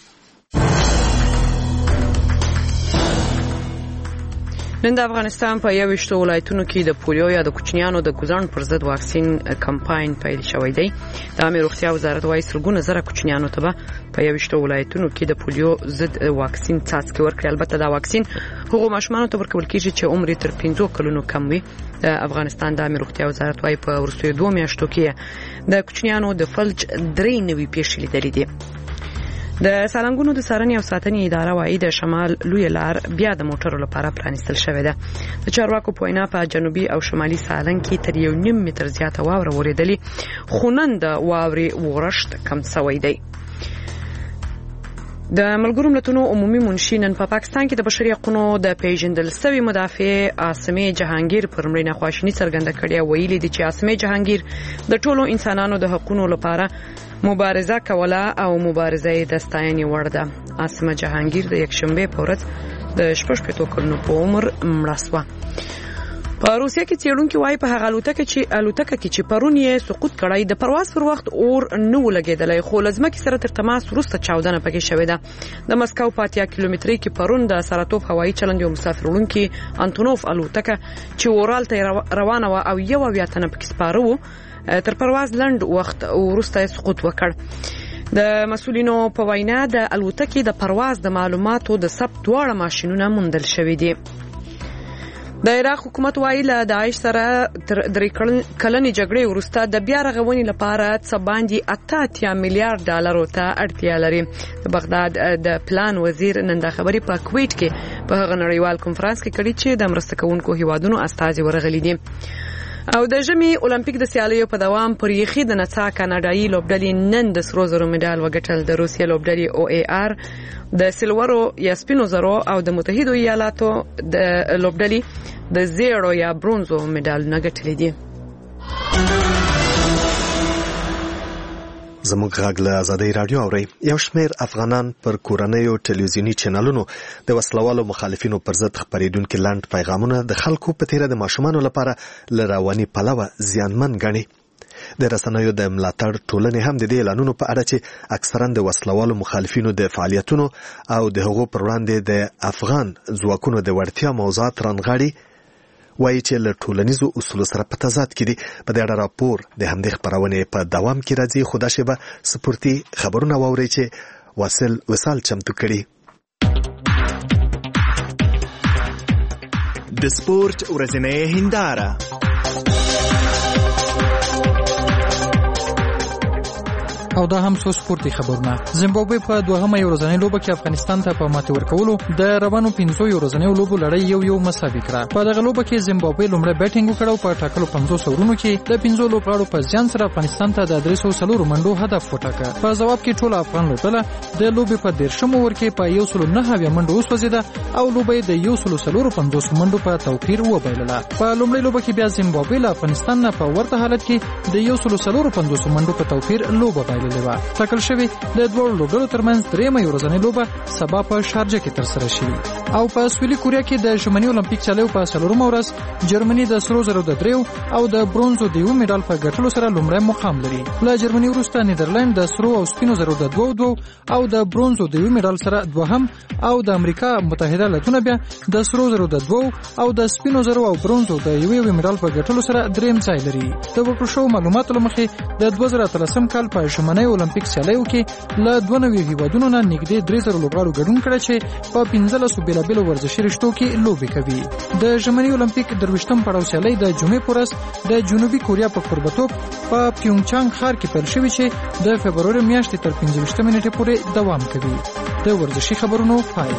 نن د افغانستان په یوویشتو ولایتونو کې د پولیو یا د کوچنیانو د ګوزڼ پر ضد واکسین کمپاین پیل شوی دی. د عامه روغتیا وزارت وايي سلګونه زره کوچنیانو ته به په یوویشتو ولایتونو کې د پولیو ضد واکسین څاڅکي ورکړي. البته دا واکسین هغو ماشومانو ته ورکول کېږي چې عمر یې تر پنځو کلونو کم وي. د افغانستان د عامه روغتیا وزارت وايي په وروستیو دوه میاشتو کې د کوچنیانو د فلج درې نوي پیښې لیدلې دي. د سالنګونو د څارنې او ساتنې اداره وايي د شمال لوی لار بیا د موټرو لپاره پرانیستل شوې ده. د چارواکو په وینا په جنوبي او شمالي سالنګ کې تر یو نیم متر زیاته واوره ورېدلې، خو نن د واورې ورښت کم سوی دی. د ملګرو ملتونو عمومي منشي نن په پا پاکستان کې د بشري حقوقو د پیژندل سوي مدافع عاصمه جهانگیر پر مړینه خواشیني څرګنده کړې. ویلي دي چې عاصمه جهانگیر د ټولو انسانانو د حقوقو لپاره مبارزه کوله او مبارزه یې د ستاینې وړ ده. عاصمه جهانگیر د یکشنبه په ورځ د شپږ شپېتو کلونو په عمر مړه شوه. په روسیه کې څېړونکي وايي په هغه الوتکه چې الوتکه کې چې پرون یې سقوط کړی د پرواز پر وخت اور نه ولګېدلی، خو له ځمکې سره تر تماس وروسته چاودنه پکې شوې ده. د مسکو په اتیا کیلومترۍ کې پرون د سراتوف هوایي چلند یو مسافر وړونکي انتونوف الوتکه چې اورال ته روانه وه او یو اویا تنه پکې سپاره وو تر پرواز لنډ وخت وروسته سقوط وکړ. د مسؤلینو په وینا د الوتکې د پرواز د معلوماتو د ثبت دواړه ماشینونه موندل شوي دي. د عراق حکومت وايي له داعش سره تر درې کلنې جګړې وروسته د بیا رغونې لپاره څه باندې اته اتیا میلیارډ ډالرو ته اړتیا لري. د بغداد د پلان وزیر نن دا خبرې په کویټ کې په هغه نړیوال کنفرانس کې کړي چې د مرسته کوونکو هیوادونو استازي ورغلي دي. او د ژمي اولمپیک د سیالیو په دوام پر یخي د نڅا کاناډایي لوبډلې نن د سرو زرو مډال وګټل. د روسیې لوبډلې او ای آر د سلورو یا سپینو زرو او د متحدو ایالاتو د لوبډلې د زیړو یا برونزو مډال نه ګټلې دي. زموږ غږ له ازادۍ راډیو اورئ. یو شمېر افغانان پر کورنیو ټلویزیوني چینلونو د وسلوالو مخالفینو پر ضد خپرېدونکي لنډ پیغامونه د خلکو په تیره د ماشومانو لپاره له رواني پلوه زیانمن ګڼي. د رسنیو د ملاتړ ټولنې هم د دې اعلانونو په اړه چې اکثرا د وسلوالو مخالفینو د فعالیتونو او د هغو پر وړاندې د افغان ځواکونو د وړتیا موضوعات رانغاړي، وایي چې له ټولنیزو اصولو سره په تضاد کې دي. په دې اړه راپور د همدې خپرونې په دوام کې راځي، خو دا شیبه سپورتي خبرونه واورئ چې واصل وصال چمتو کړي. د سپورت ورځنۍ هنداره. او دا هم څو سپورتي خبرونه. زیمبابوې په دوهمه ورځنۍ لوبه کې افغانستان ته په ماتې ورکولو د روانو پنځو ورځنیو لوبو لړۍ یو یو مساوي کړه. په دغه لوبه کې زیمبابوې لومړی بیټینګ وکړ او په ټاکلو پنځوس اورونو کې د پنځو لوبغاړو په زیان سره افغانستان ته د درې سوه څلورو منډو هدف وټاکه. په ځواب کې ټوله افغان لوبډله د لوبې په دېرشم اوور کې په یو سلو نهه اویا منډو وسوځېده او لوبه یې د یو سلو څلورو پنځوس منډو په توپیر وبایلله. په لومړۍ لوبه کې بیا زیمبابوې له افغانستان نه په ورته حالت کې د یو سلو څلورو پنځوس منډو په توپیر لوبه بایلله. بللې وه. ټاکل شوې د دواړو لوبډلو ترمنځ درېیمه یو ورځنۍ لوبه سبا په شارجه کې ترسره شي. او په سویلي کوریا کې د ژمني اولمپیک چالیو په څلورمه ورځ جرمني د سرو زرو د دریو او د برونزو د یو میډال په ګټلو سره لومړی مقام لري. له جرمني وروسته نیدرلند د سرو او سپینو زرو د دوو دوو او د برونزو د یو میډال سره دوهم او د امریکا متحده ایالتونه بیا د سرو زرو د دوو او د سپینو زرو او برونزو د یو یو میډال په ګټلو سره دریم ځای لري. د ورکړو شوو معلوماتو له مخې د دوه زره اتلسم کال په ژمني اولمپیک چالیو کې له دوه نوي هیوادونو نه نږدې درې زره لوبغاړو ګډون کړی چې په پنځلسو بېلابېلو ورزشي رشتو کې لوبې کوي. د ژمني اولمپیک درویشتم پړاو چالی د جمعې په ورځ د جنوبي کوریا په کوربتوب په پیونګچانګ ښار کې پیل شوی چې د فبروري میاشتې تر پنځه ویشتمې نیټې پورې دوام کوي. د ورزشي خبرونو پای.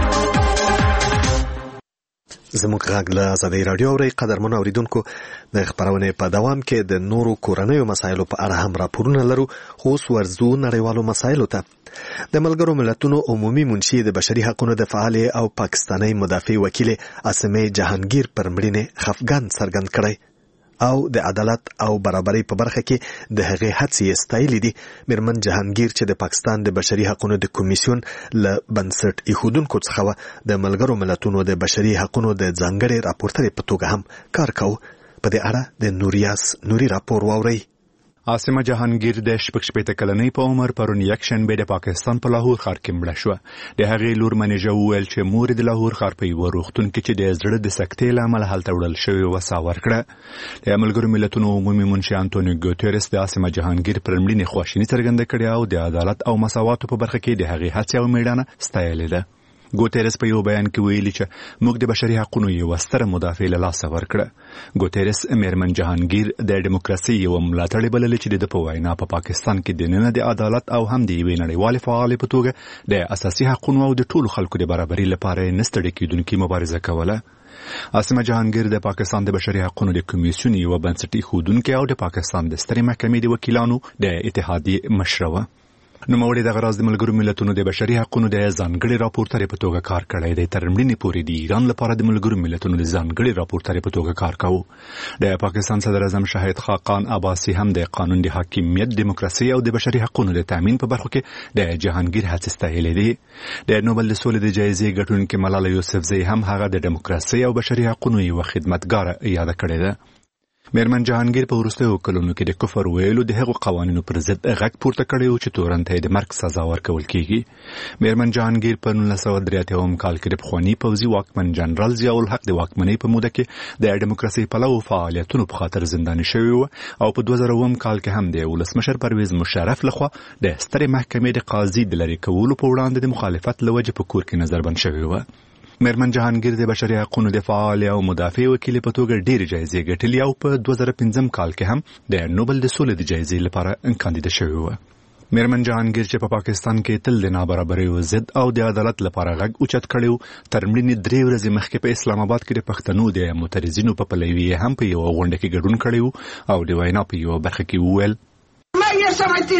زموږ غږ له آزادۍ راډیو اورئ. قدرمنو اوریدونکو، د خپرونې په دوام کې د نورو کورنیو مسایلو په اړه هم راپورونه لرو، خو اوس ورځو نړیوالو مسایلو ته. د ملګرو ملتونو عمومي منشي د بشري حقوقو د فعال او پاکستاني مدافع وکیل اسمه جهانگیر پر مړینې خفګان څرګند کړی او د عدالت او برابرۍ په برخه کې د هغې هڅې ستایلې دي. میرمن جهانگیر چې د پاکستان د بشري حقوقو د کمیسیون له بنسټ ایښودونکو څخه و، د ملګرو ملتونو د بشري حقوقو د ځانګړي راپورټرې په توګه هم کار کاوه. په دې اړه د نوریاس نوري راپور واورئ. عاصمه جهانگیر د شپږ شپېته کلنۍ په عمر پرون یکشنبه د پاکستان په لاهور ښار کې مړه شوه. د هغې لور منیژه وویل چې مور د لاهور ښار په یوه روغتون کې چې د زړه د سکتې له امله هلته وړل شوې وه ساه ورکړه. د ملګرو ملتونو عمومي منشي انټونیو ګوتریس د عاصمه جهانگیر پر مړینې خواشیني څرګنده کړې او د عدالت او مساواتو په برخه کې د هغې هڅې او میړانه ستایلې ده. ګوتریس په یو بیان کې ویلي چې موږ د بشري حقوقو یو ستر مدافع له لاسه ورکړه. ګوتریس میرمن جهانگیر د دیموکراسي یو ملاتړی بللې چې د په وینا په پاکستان کې د نن د عدالت او هم د یوې نړیوالې فعالې په توګه د اساسي حقوقو او د ټولو خلکو د برابرۍ لپاره نه ستړې کېدونکې مبارزه کوله. عاصمه جهانگیر د پاکستان د بشري حقوقو د کمیسیون یو بنسټ ایښودونکې او د پاکستان د سترې محکمې د وکیلانو د اتحادیې مشره وه. نوموړي دغه راز د ملګرو ملتونو د بشري حقوقو د ځانګړي راپورټرې په توګه کار کړی دی. تر مړینې پورې د ایران لپاره د ملګرو ملتونو د ځانګړي راپورټرې په توګه کار کاوه. د پاکستان صدر اعظم شاهد خاقان عباسي هم د قانون د حاکمیت، دیموکراسي او د بشري حقوقو د تامین په برخو کې د جهانگیر هڅې ستایلې دي. د نوبل د سولې د جایزې ګټونکې ملاله یوسفزۍ هم هغه د دیموکراسي او بشري حقوقو یوه خدمتګاره یاد کړې ده. میرمن جهانگیر په وروستیو کلونو کې د کفر ویلو د هغو قوانینو پر ضد غږ پورته کړی و چې تورن ته د مرګ سزا ورکول کیږي. میرمن جهانگیر په نولس سوه درې اتیاوم کال کې د پخواني پوځي واکمن جنرال ضیاء الحق د واکمنۍ په موده کې د ډیموکراسۍ پلو فعالیتونو په خاطر زنداني شوی و او په دوه زره اووم کال کې هم د ولسمشر پرویز مشرف لخوا د سترې محکمې د قاضي د لرې کولو په وړاندې د مخالفت له وجې په کور کې نظربند شوی و. میرمن جهانگیر د بشري حقوقو د فعال او مدافع وکیل په توګه ډېرې جایزې ګټلې او په دوه زره پنځم کال کې هم د نوبل د سولې د جایزې لپاره کاندیده شوې وه. میرمن جهانگیر چې په پاکستان کې تل د نابرابرۍ ضد او د عدالت لپاره غږ اوچت کړی و، تر مړینې درې ورځې مخکې په اسلام آباد کې د پښتنو د معترضینو په پلوي هم په یوه غونډه کې ګډون کړی و او د وینا په یوه برخه کې وویل: मैं ये समझती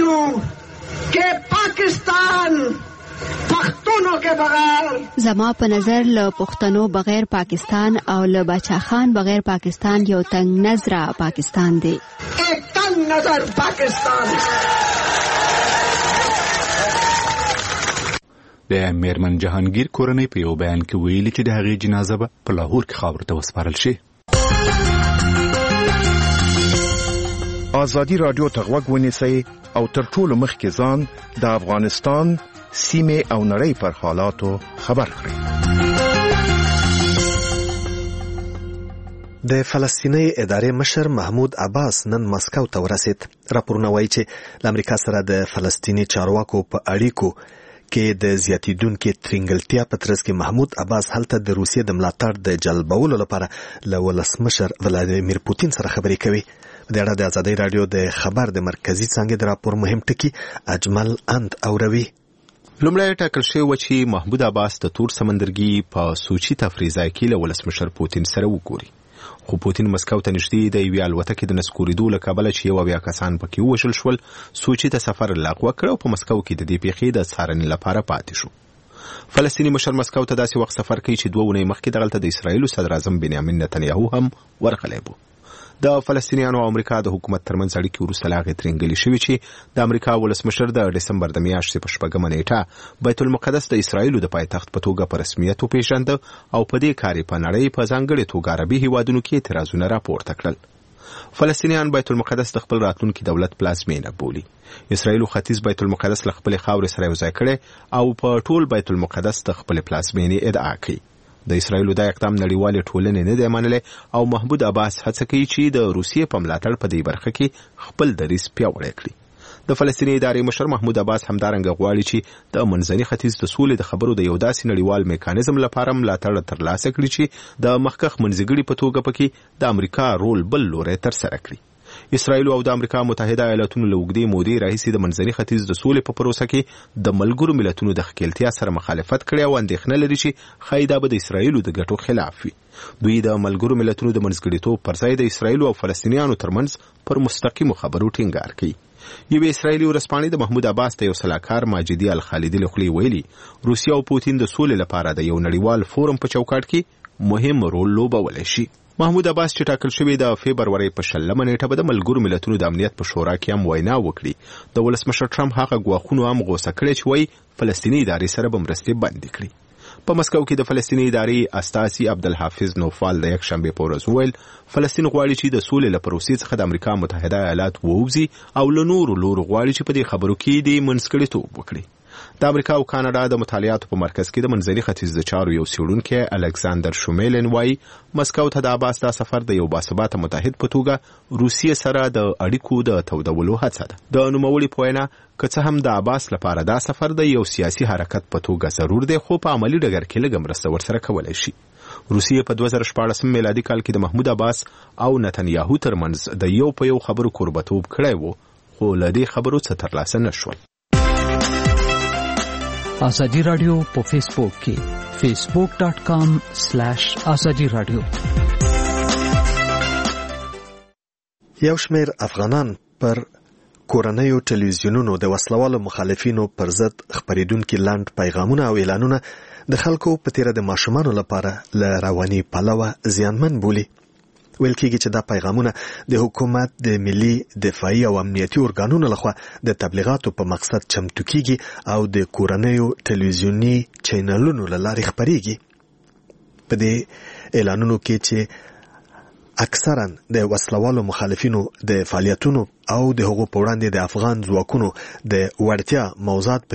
हूँ कि पाकिस्तान پښتونو کې بغیر زما په نظر له پښتنو بغیر پاکستان او له باچا خان بغیر پاکستان یو تنگ نظر پاکستان دی. ایک تنگ نظر پاکستان. د میرمن جهانگیر کورنۍ په یو بیان کې ویلي چې د هغې جنازه به په لاهور کې خاورو ته وسپارل شي. آزادي رادیو ته غوږ ونیسئ او تر ټولو مخکې ځان د افغانستان سیمه او نړۍ پر حالاتو خبر کړئ. د فلسطیني ادارې مشر محمود عباس نن مسکو ته ورسید. راپورونه وایي چې له امریکا سره د فلسطیني چارواکو په اړیکو کې د زیاتیدونکې ترنګلتیا په ترڅ کې محمود عباس هلته د روسیې د ملاتړ د جلبولو لپاره له ولسمشر ولادیمیر پوتین سره خبرې کوي. د اړه د آزادۍ رادیو د خبر د مرکزی څانګې د راپور مهم ټکی اجمل اند اوروي. لومړی ټاکل شوی و چې محمود عباس د تور سمندرګي په سوچي تفریح ځای کې له ولسمشر پوتین سره وګوري، خو پوتین مسکو ته نږدې د یوې الوتکې د نسکورېدو له کبله چې یو اویا کسان پکې ووژل شول سوچي ته سفر لغوه کړ او په مسکو کې د دې پیښې د څارنې لپاره پاتې شو. فلسطیني مشر مسکو ته داسې وخت سفر کوي چې دوه اونۍ مخکې دغلته د اسرایلو صدر اعظم بنیامین نتنیاهو هم ورغلی و. د فلسطینیانو او امریکا د حکومت ترمنځ اړیکې وروسته له هغې ترینګلې شوې چې د امریکا ولسمشر د ډسمبر د میاشتې په شپږمه نیټه بیت المقدس د اسرائیلو د پایتخت په توګه په رسمیت وپېژانده او په دې کار یې په نړۍ په ځانګړې توګه عربي هیوادونو کې اعتراضونه راپورته کړل. فلسطینیان بیت المقدس د خپل راتلونکي دولت پلازمینه بولي. اسرائیل ختیځ بیت المقدس له خپل خاورې سره یو ځای کړي او په ټول بیت المقدس د خپل پلازمینې ادعا کوي. د اسرائیل د اقدام نړیوالې ټولنې نه دی منلې او محمود عباس هڅه کوي چې د روسیې په ملاتړ په دې برخه کې خپل دریځ پیاوړی کړي. د فلسطیني ادارې مشر محمود عباس همدارنګه غواړي چې د منځني ختیځ د سولې د خبرو د یو داسې نړیوال میکانیزم لپاره ملاتړ ترلاسه کړي چې د مخکښ منځګړي په توګه پکې د امریکا رول بل لوري ترسره کړي. اسرائیل او د امریکا متحده ایالاتونو له اوږدې مودې راهیسې د منځني ختیځ د سولې په پروسه کې د ملګرو ملتونو د ښکېلتیا سره مخالفت کړی او اندېښنه لري چې ښایي دا به د اسرائیلو د ګټو خلاف وي. دوی د ملګرو ملتونو د منځګړیتوب پر ځای د اسرائیلو او فلسطینیانو ترمنځ پر مستقیمو خبرو ټینګار کوي. یوې اسرائیلي ورځپاڼې د محمود عباس ته یو سلاکار ماجدي الخالدي له خولې ویلي روسیه او پوتین د سولې لپاره د یو نړیوال فورم په چوکاټ کې مهم رول لوبولی شي. محمود عباس چې ټاکل شوی د فبرورۍ په شلمه نیټه به د ملګرو ملتونو د امنیت په شورا کې هم وینا وکړي. د ولسمشر ټرمپ هغه ګواښونه هم غوسه کړی چې وایي فلسطیني ادارې سره به مرستې بندې کړي. په مسکو کې د فلسطیني ادارې استازي عبدالحافظ نوفال د یکشنبې په ورځ وویل فلسطین غواړي چې د سولې له پروسې څخه د امریکا متحده ایالات ووځي او له نورو لورو غواړي چې په دې خبرو کې د منځګړیتوب وکړي. د امریکا او کاناډا د مطالعاتو په مرکز کې د منځني ختیځ د چارو یو څېړونکی الکساندر شومیلن وایي مسکو ته د عباس دا سفر د یو باثباته متحد په توګه روسیې سره د اړیکو د تودولو هڅه ده. د نوموړي په وینا که څه هم د عباس لپاره دا سفر د یو سیاسي حرکت په توګه ضرور دی خو په عملي ډګر کې لږه مرسته ورسره کولی شي. روسیې په دوه زره شپاړسم میلادي کال کې د محمود عباس او نتنیاهو ترمنځ د یو په یو خبرو کوربتوب کړی و خو له دې خبرو څه ترلاسه نه شول. آزادی رادیو په فیسبوک کې فیسبوک ډاٹ کام سلیش آزادی رادیو. یو شمېر افغانان پر کورنیو ټلویزیونونو د وسلوالو مخالفینو پر ضد خپرېدونکي لنډ پیغامونه او اعلانونه د خلکو په تیره د ماشومانو لپاره له رواني پلوه زیانمن بولي. ویل کېږي چې دا پیغامونه د حکومت د ملي دفاعي او امنیتي ارګانونو لخوا د تبلیغاتو په مقصد چمتو کېږي او د کورنیو ټلویزیوني چینلونو له لارې خپرېږي. په دې اعلانونو کې چې اکثرا د وسلوالو مخالفینو د فعالیتونو او د هغو په وړاندې د افغان ځواکونو د وړتیا موضوعات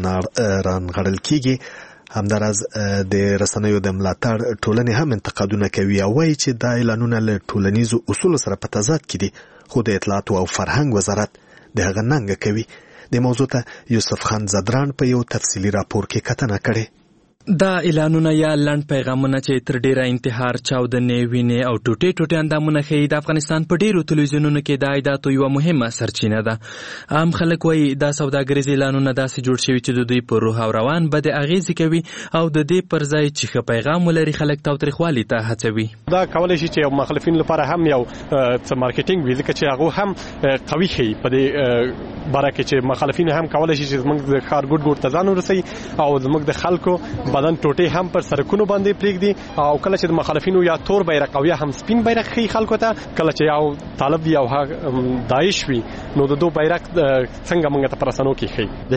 پکې رانغړل کېږي. همداراز د رسنیو د ملاتړ ټولنې هم انتقادونه کوي او وایي چې دا اعلانونه له ټولنیزو اصولو سره په تضاد کې دي خو د اطلاعاتو او فرهنګ وزارت د هغه ننګه کوي. د موضوع ته یوسف خان زدران په یو تفصیلي راپور کې کتنه کړې. دا اعلانونه یا لنډ پیغامونه چې تر ډیره انتحار چاودنې وینې او ټوټې ټوټې اندامونه ښیي د افغانستان په ډیرو تلویزیونونو کې د عایداتو یوه مهمه سرچینه ده. عام خلک وایي دا سوداګریز اعلانونه داسې جوړ شوي چې د دوی په روح او روان بد اغیزې کوي او د دې پر ځای چې ښه پیغام ولري خلک تاوتریخوالي ته هڅوي. دا کولی شي چې مخالفین لپاره هم یو څه مارکیټینګ وي ځکه چې هغه هم قوي ښیي په دې باره کې چې مخالفین هم کولی شي چې زموږ د ښار ګوټ ګوټ ته ځان ورسوي او زموږ د خلکو بدن ټوټې هم پر سرکونو باندې پرېږدي او کله چې د مخالفینو یا تور بیرغ او یا هم سپین بیرغ ښیي خلکو ته کله چې یو طالب وي او داعش وي نو د دو بیرغ څنګه موږ ته په رسنیو کې ښیي.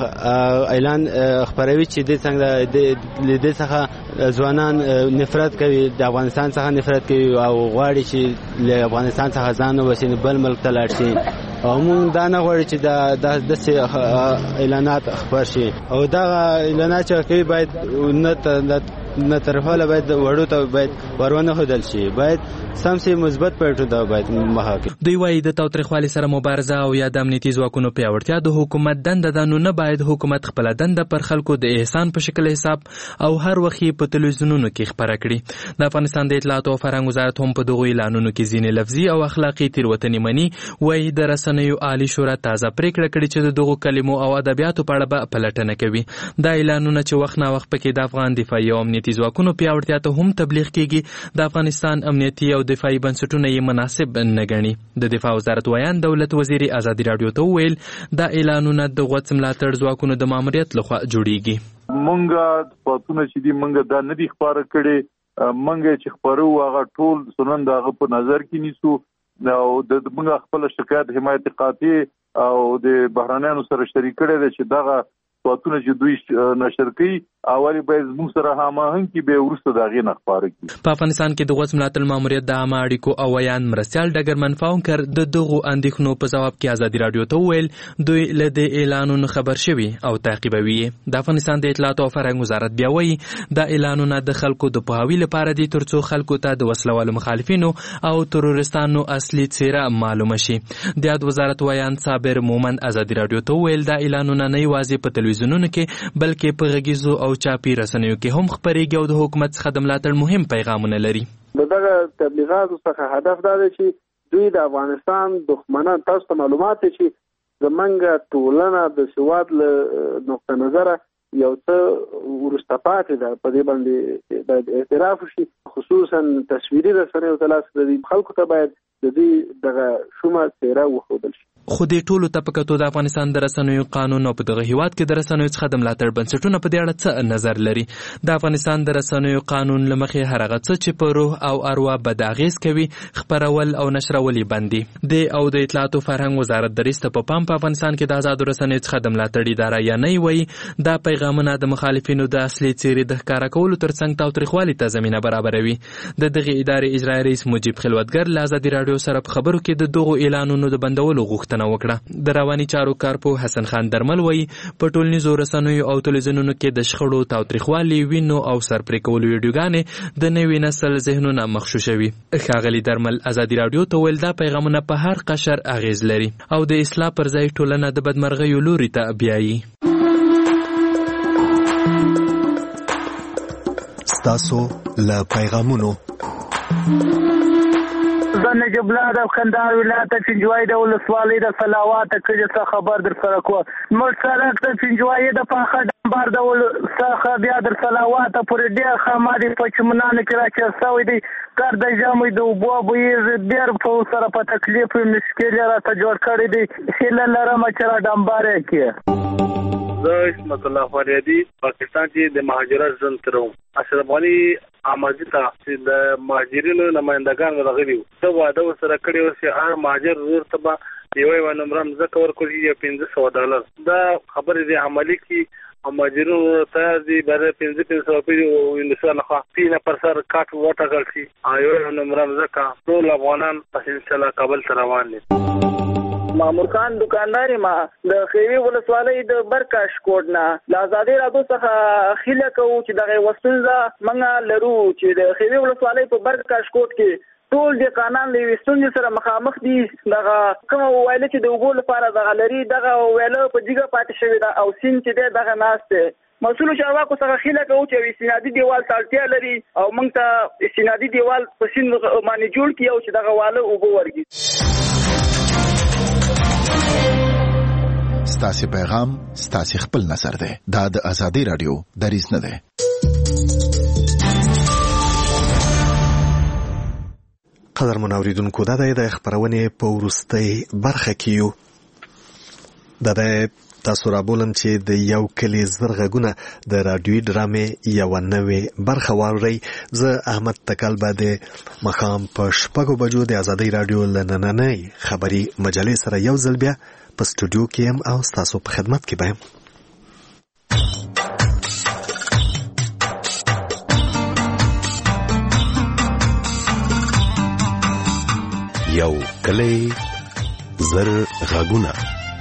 داسې اعلان خپروي چې دې څنګه د دې څخه ځوانان نفرت کوي د افغانستان څخه نفرت کوي او غواړي چې له افغانستان څخه ځان وباسي بل ملک ته لاړ شي او موږ دا نه غواړو چې دا داسې اعلانات خپر شي او دا اعلانات چې کوي باید نه نه طرفاله باید وړو ته باید ورونه هدل شي باید سم سي مثبت پېټو دا باید مخاکې. دوی وايي د تاوتریخوالي سره مبارزه او یا د امنیتي ځواکونو پیاوړتیا د حکومت دنده ده نو نه باید حکومت خپل دنده پر خلکو د احسان په شکل حساب او هر وخت په تلویزیونونو کې خبره کړي. د افغانستان د اطلاعات او فرهنګ وزارت هم په دغه اعلانونو کې ځینې لفظي او اخلاقي تیروتنې مني. وايي د رسنیو عالی شورا تازه پریکړه کړې چې د دغو کلمو او ادبیاتو په اړه به پلټنه کوي. دا اعلانونه چې وخت نه وخت پکې د افغان دفاعي او امنیتي ځواکونو پیاوړتیا ته هم تبلیغ کیږي د افغانستان امنیتي او دفاعي بنسټونه یې مناسب نه ګڼي. د دفاع وزارت ویان دولت وزیر آزادي رادیو ته وویل دا اعلانونه د غوڅ ملاتړ ځواکونو د ماموریت لخوا جوړیږي. مونږه پاتونه چې دی مونږه دا نه دی خبره کړي منګه چې خبرو هغه ټول سنن دغه په نظر کې نیسو او د موږ خپل شکایت حمایت قاطع او د بهرانیانو سره شریک کړي دي چې دغه سواتونه چې دوی نشر کوي اولی باید موږ سره هماهنګ کې به ورسته دغه نه خبره کوي. په افغانستان کې د غوث ملاتړ ماموریت د عامه اړیکو او ویان مرستيال ډګرمن فاونکر د دغو اندېښنو په جواب کې ازادي رادیو ته ویل دوی له دې اعلانونو خبر شوي او تعقیبوي. د افغانستان د اطلاعات او فرهنګ وزارت بیا وایي د اعلانونو د خلکو د پوهاوي لپاره دي ترڅو خلکو ته د وسلوالو مخالفینو او تروریستانو اصلي څیره معلومه شي. د یاد وزارت ویان صابر مومند ازادي رادیو ته ویل د اعلانونو نه یوازې په تلویزیونونو کې بلکې په غږیزو او چاپي رسنیو کې هم خبرېږي او د حکومت څخه د ملاتړ مهم پیغامونه لري. دغه تبلیغاتو څخه هدف دا دی چې دوی د افغانستان دښمنان تاسو ته معلومات چې زمونږ ټولنه د سواد له نقطه نظره یو څه ورسته پاتې ده په دې باندې باید اعتراف شي، خصوصا تصویري رسنیو ته لاس کړي. خلکو ته باید د دې دغه شومه څیره وښودل شي. خو دې ټولو ته په کتو د افغانستان د رسنیو قانون او په دغه هیواد کې د رسنیو څخه د ملاتړ بنسټونه په دې اړه څه نظر لري. د افغانستان د رسنیو قانون له مخې هر هغه څه چې په روح او اروا بد اغېز کوي خپرول او نشرول یې بند دي. د او د اطلاعات او فرهنګ وزارت د ریسته په پام په افغانستان کې د آزادو رسنیو څخه د ملاتړ اداره یا نه وي دا پیغامونه د مخالفینو د اصلي څیرې د ښکارا کولو ترڅنګ تاوتریخوالي ته زمینه برابروي. د دغه ادارې اجرایي رئیس مجیب خلوتګر له آزادي رادیو سره په خبرو کې د دغو اعلانونو د بندولو غوښتنه وکړه. د رواني چارو کارپو حسن خان درمل وایي په ټولنیزو رسنیو او تلویزیونونو کې د شخړو تاوتریخوالي وینو او سرپرې کولو ویډیوګانې د نوي نسل ذهنونه مغشوشوي. ښاغلي درمل آزادي رادیو ته ویل دا پیغامونه په هر قشر اغیز لري او د اصلاح پر ځای ټولنه د بدمرغیو لوري ته بیایي. ستاسو له پیغامونو زه نجیب الله د کندهار ولایت چنجوای د ولسوالۍ د صلاوات کجه څخه خبر در سره کوم. موږ سره د چنجوای د پاخه ډمبر د ول څخه بیا در صلاوات پورې ډېر خامادي پچمنان کې راځي سوي دي کار د جامې د وبو بوې ډېر په سره په تکلیف مشکل راته جوړ کړی دي هله لرم چې را ډمبر کې. زه اسمت الله فریدی پاکستان کې د مهاجرت ژوند تروم. اشرف افغاني اماجي ته چې د مهاجرینو نمائندګان راغلي وو څه واده سره کړی و چې هر مهاجر ضرور ته یو یو نمبر مزه ورکړي یا پنځه سوه ډالر. دا خبرې د عملي کې مهاجرینو ته د بره پنځه پنځه سوه روپۍ او انسان خو پینا پر سر کاټ وټاکل شي یو نمبر مزه کا ټول افغانان په ان شاء الله کابل ته روان دي. مامور خان دکاندار ما د خیوی ولسوالۍ د برکاش کوډ نه د آزادي رادیو څخه خیله کوو چې دغه وسنځه منګه لرو چې د خیوی ولسوالۍ په برکاش کوډ کې ټول د قانون له وسنځ سره مخامخ دي. دغه کوم ویل چې د وګړو لپاره دغه لري دغه ویل په جګه پاتې شوی دا او سین چې دغه ناشته مسؤل چارواکو څخه خیله کوو چې استنادي دیوال تالتیا لري او موږ ته استنادي دیوال په سین باندې جوړ کیو چې دغه واله وګو ورګي. ستاسو پیغام ستاسو خپل نظر ده. دا د آزادي رادیو دریځ نه ده. قدر منوریدونکو دا د خبرونه په ورستۍ برخه کې یو دا د تاسو را بولم چې د یو کلی زرغونه د رادیوي ډرامې یو نوې برخه ووري. زه احمد تکل باندې مخام په شپږو بجو د آزادي رادیو لنننۍ خبري مجلې سره یو ځل بیا په سټوډیو کې هم او تاسو په خدمت کې به یو کلی زرغونه.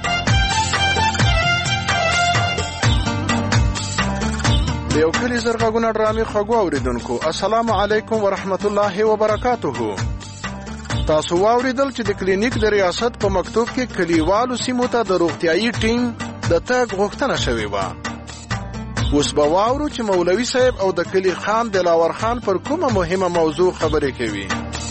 یو کلی زرغونه ډرامې خواږه اوریدونکو السلام علیکم ورحمت الله وبرکاتہ. تاسو واوریدل چې د کلینیک د ریاست په مکتوب کې کلیوالو سیمو ته د روغتیايي ټیم د تګ غوښتنه شوې وه. اوس به واورو چې مولوي صاحب او د کلی خان دلاور خان پر کومه مهمه موضوع خبرې کوي.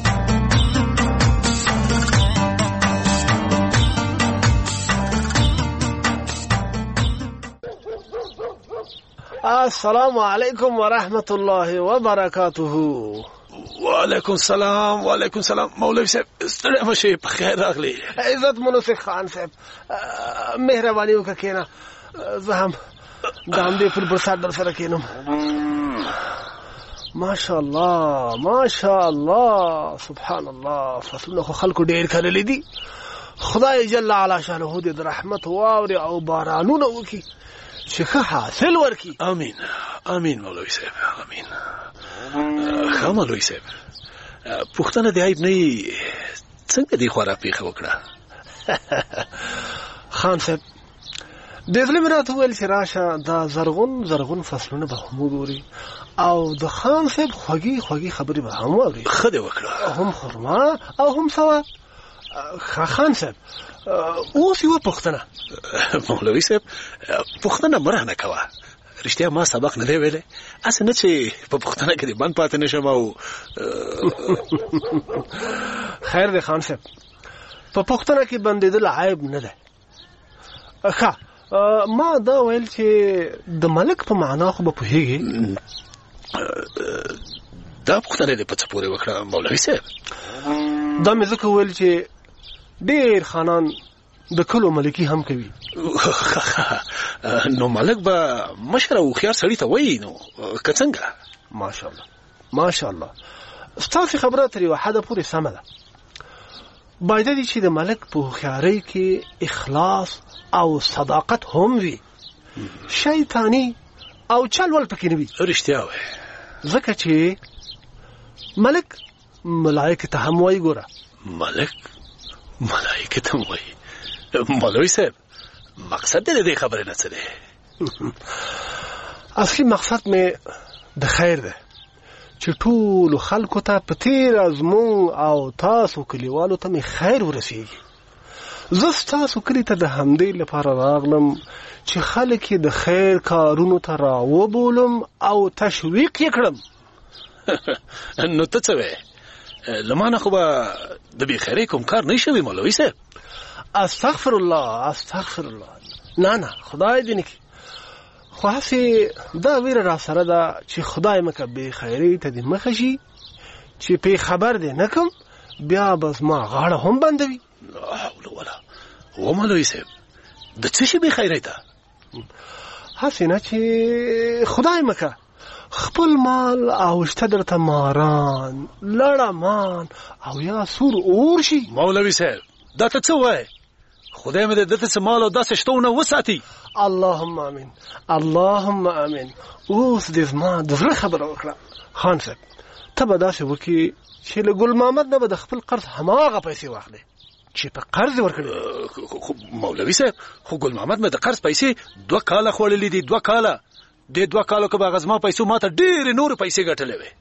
السلام علیکم ورحمت الله وبرکاته. وعلیکم السلام وعلیکم السلام. مولوی صاحب ستړي مشه په خیر راغلی. عزت منوس خان صاحب مهرباني وکړه کېنه زه هم د همدې پر برسات در سره کېنم. ماشاءالله ماشاءالله سبحان الله فصلونه خو خلکو ډیر کړلې دي. خدای جل علا شانه دې د رحمت واوري او بارانونه وکي چې ښه حاصل ورکي. امين امين مولوي صاحب امين. ښه مولوي صاحب پوښتنه دی عیب نه څنګه دی خورا پیښه وکړه. خان صاحب د ظلم راته ویل چې راشه دا زرغون زرغون فصلونه به هم وګوري او د خان صاحب خوږی خوږی خبرې به هم واوري. ښه دی وکړه. هم خرما او هم ثواب. خان صاحب اوس یو پوښتنه. مولوي صاحب پوښتنه مرانه کوه. رښتیا ما سبق نه دی ویلې اسه نه چې په پوښتنه کې باندې پاتې نشم. او خیر دی خان صاحب په پوښتنه کې بندیدل عیب نه ده. ښه ما دا ویل چې د ملک په معنا خو به پوهیږي. دا پوښتنه دې په څه پورې وکړه مولوي صاحب؟ دا مې ځکه ویل چې ډېر خانان د کلو ملکی هم کوي. نو ملک به مشر او خيار سړی ته وایي نو که څنګه؟ ماشاءالله ماشاءالله ستاسو خبره تر یو حده پورې سمه ده. باید دې چې د ملک په خيارۍ کې اخلاص او صداقت هم وي. شیطانی او چل ول پکې نه وي. رښتیا وایي ځکه چې ملک ملائکه ته هم وایي. ګوره ملک ملائکه ته وایي. مولوي صاحب مقصد دې دې خبره نه څه دی؟ اصلي مقصد مې د خیر ده چې ټول خلکو ته په تیر ازمون او تاسو کلیوالو ته مې خیر ورسیږي. زه ستاسو کلی ته د همدې لپاره راغلم چې خلک د خیر کارونو ته راوبولم او تشویق یې کړم. نو ته څه وایې؟ لمانه خو به د بې خیرۍ کوم کار نه شوي مولوي صاحب. استغفر الله استغفر الله. نه نه خدای دې نه کړي. خو هسې دا ویره را سره ده چې خدای مکه بې خیرۍ ته دې مخه شي چې پې خبر دې نه کړم بیا به زما غاړه هم بندوي. لا حول ولا و مولوي صاحب د څه شي بې خیرۍ ته؟ هسې نه چې خدای مکه خپل مال او شته درته ماران لړمان او یا سور اور شي. مولوي صاحب دا ته څه وایې؟ خدای مې دې دته څه مال او داسې شتونه وساتي. اللهم امين اللهم امين. اوس دې زما د زړه خبره وکړه. خان صاحب ته به داسې وکړي چې له ګل محمد نه به د خپل قرض هماغه پیسې واخلې چې په قرض ورکړې. مولوي صاحب خو ګل محمد مې د قرض پیسې دوه کاله خوړلې دي. دوه کاله دې دوه کالو کې به هغه زما پیسو ما ته ډېرې نورې پیسې ګټلې وې.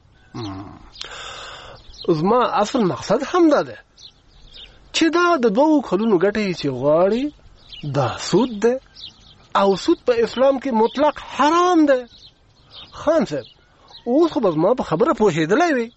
زما اصل مقصد هم دا ده چې دا د دوو کلونو ګټې چې غواړي دا سود ده او سود په اسلام کې مطلق حرام ده. خان صاحب اوس خو به زما په خبره پوهېدلی وي.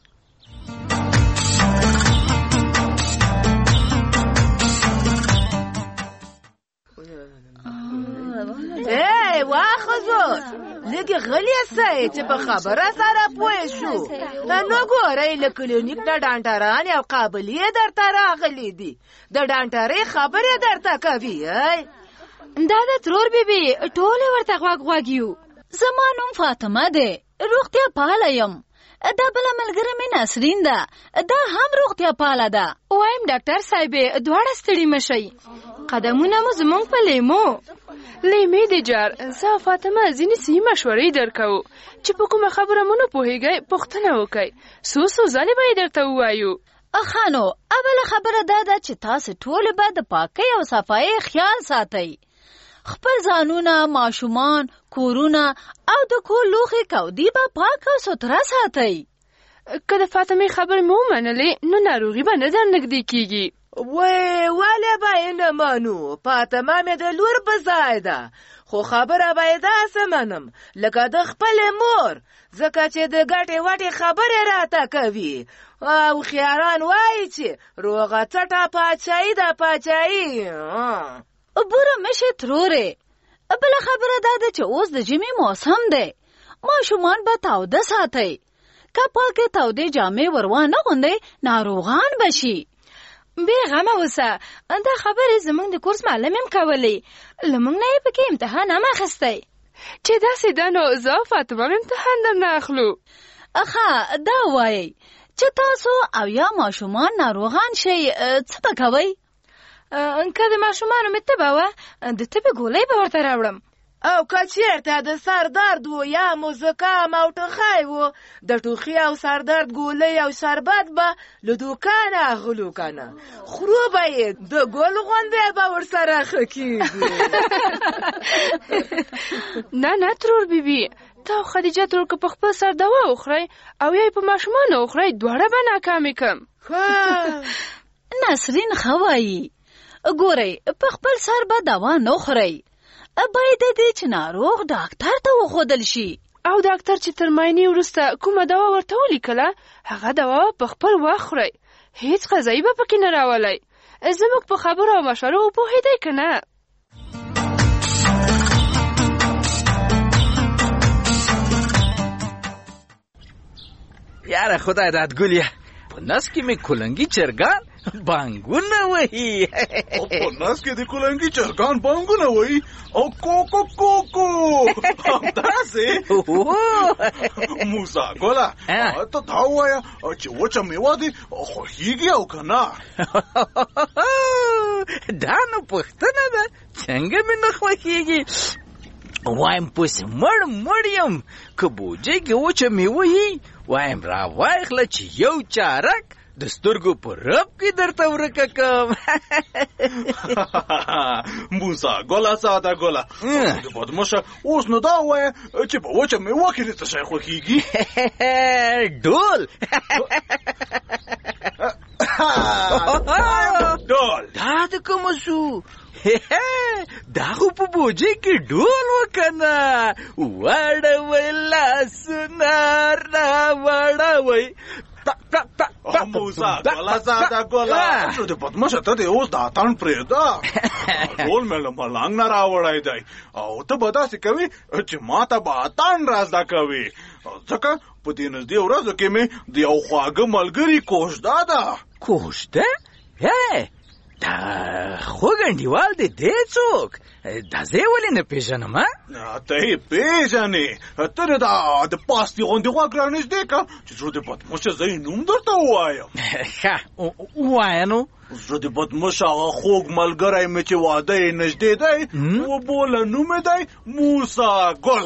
ای واخذو لږ غلی سئ چې په خبره سره پوه شو. نو ګورئ له کلینیک نه ډاکټران او قابلیه درته راغلي دي د ډاکټرۍ خبرې درته کوي. دا د ترور بیبي ټول ورته غوږ غوږ یو. زما نوم فاطمه ده روغتیا پاله یم. دا بل ملګری مې نسرین ده دا هم روغتیا پاله ده. وایم ډاکټر صاحب دواړه ستړي مشئ. قدمونه مو زمونږ په لیمو لیمې د جار. زه فاطمه ځینې صحیح مشورې درکوو چې په کومه خبره مو نه پوهېږئ پوښتنه وکئ. څو څو ځلې به یې درته ووایو. خانو اوله خبره دا ده چې تاسو ټولې به د پاکۍ او صفایۍ خیال ساتئ. خپل ځانونه ماشومان کورونه او د کور لوښي کودي به پاک او سوتره ساتئ. که د فاطمې خبرې مو ومنلې نو ناروغي به نه درنږدې کېږي. وای ولې به یې نه منو؟ فاطمه مې د لور په ځای ده خو خبره به یې داسې منم لکه د خپلې مور ځکه چې د ګټې وټې خبرې راته کوي او خیاران وایي چې روغه څټه پاچایي ده پاچایي. بوره مشې ترورې بله خبره دا ده چې اوس د ژمي موسم دی. ماشومان به تاوده ساتئ. که پاکې تودې جامې ور وانه غوندئ ناروغان به شي. بې غمه اوسه دا خبرې زمونږ د کورس معلم هم کولی لمونږ نه یې پکې امتحان هم اخیستی. چې داسې ده نو زه او فاطمه هم امتحان درنه اخلو. اخا دا وایي چې تاسو او یا ماشومان ناروغان شي څه به کوئ؟ که د ماشومانو مې تبه وه د تبې ګولۍ به ورته راوړم، او که چېرته د سر درد و یا مو زکام او ټوخی و د ټوخي او سر درد ګولۍ او شربت به له دوکانه اخلو که نه خورو به یې د ګل غوندې به ورسره ښه کېږي. نه نه ترور بیبي، تا او خدیجه ترور که په خپل سر دوا وخورئ او یا یې په ماشومانو وخورئ دواړه به ناکامې کړم. نسرین ښه وایي. ګورئ په خپل سر به دوا نه خورئ، باید دې چې ناروغ ډاکټر ته وښودل شي، او ډاکټر چې تر معاینې وروسته کومه دوا ورته ولیکله هغه دوا په خپل وخت خورئ، هیڅ قضایي به پکې نه راولئ. زموږ په خبرو او مشورو وپوهېدئ که نه؟ یاره خدای داد ګلیه، په نس کې مې کلنګي چرګان بانګونه وهي. په نس کې د کلنګي چرګان بانګونه وهي او کو کو کو کو همداسې. موسی ګله ته دا ووایه چې وچه میوه دې خوښېږي او که نه؟ دا نو پوښتنه ده، څنګه مې نه خوښېږي؟ وایم پسې مړ مړ یم، که بوجۍ کې وچه میوه یي وایم را واخله چې یو چارک د سترګو په رب کې درته ورکه کم. موسی ګله ساده ګله د بدمشه اوس نو دا ووایه چې په وچه میوه کې دې څه شی خوښېږي؟ ډول. ډول دا د کومه شو؟ دا خو په بوجۍ کې ډول وکنه، واړوئ لاسونه راوړوئ. موسی ګله ساده ګله د بدمشه ته دې اوس دا اتڼ پرېږده، ډول مې له ملنګ نه راوړی دی او ته به داسې کوې چې ما ته به اتڼ را زده کوې، ځکه په دې نږدې ورځو کې مې د یو خواږه ملګري کوژده ده. کوژده؟ هی دا خوږ انډیوال دی دی څوک؟ دا ځای ولې نه پېژنم؟ ته یې پېژنې، ته دې د پاستي غوندې غوږ رانږدې کړه چې زه د بدمشه ځای نوم درته ووایم. ښه ووایه نو. زه د بدمشه هغه خوږ ملګری مې چې واده یې نږدې دی وبوله نوم یې دی موسی ګل.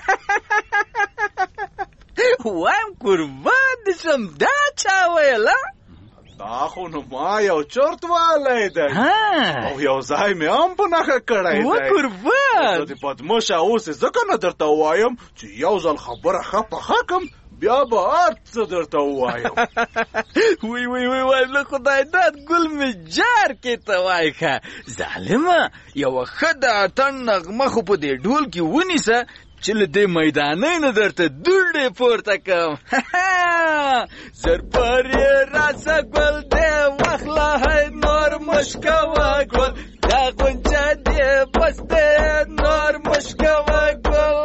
وایم قربان دې شم، دا چا ویله؟ دا خو نو ما یو چرت والی دی او یو ځای مې هم په نښه کړی دی. قربان زه د بدمشه اوس یې ځکه نه درته ووایم چې یو ځل خبره ښه پخه کړم بیا به هر څه درته ووایم. وی وی وی وایم له خدای داد ګل مې جار کې ته وایي ښه ظالمه، یوه ښه د اتڼ نغمه خو په دې ډول کې ونیسه چې له دې میدانۍ نه درته دوړې پورته کړم. زر پرې راسه ګل دې واخله هی نور مشکوه ګل، دا غونچه دې بس دې نور مشکوه ګل.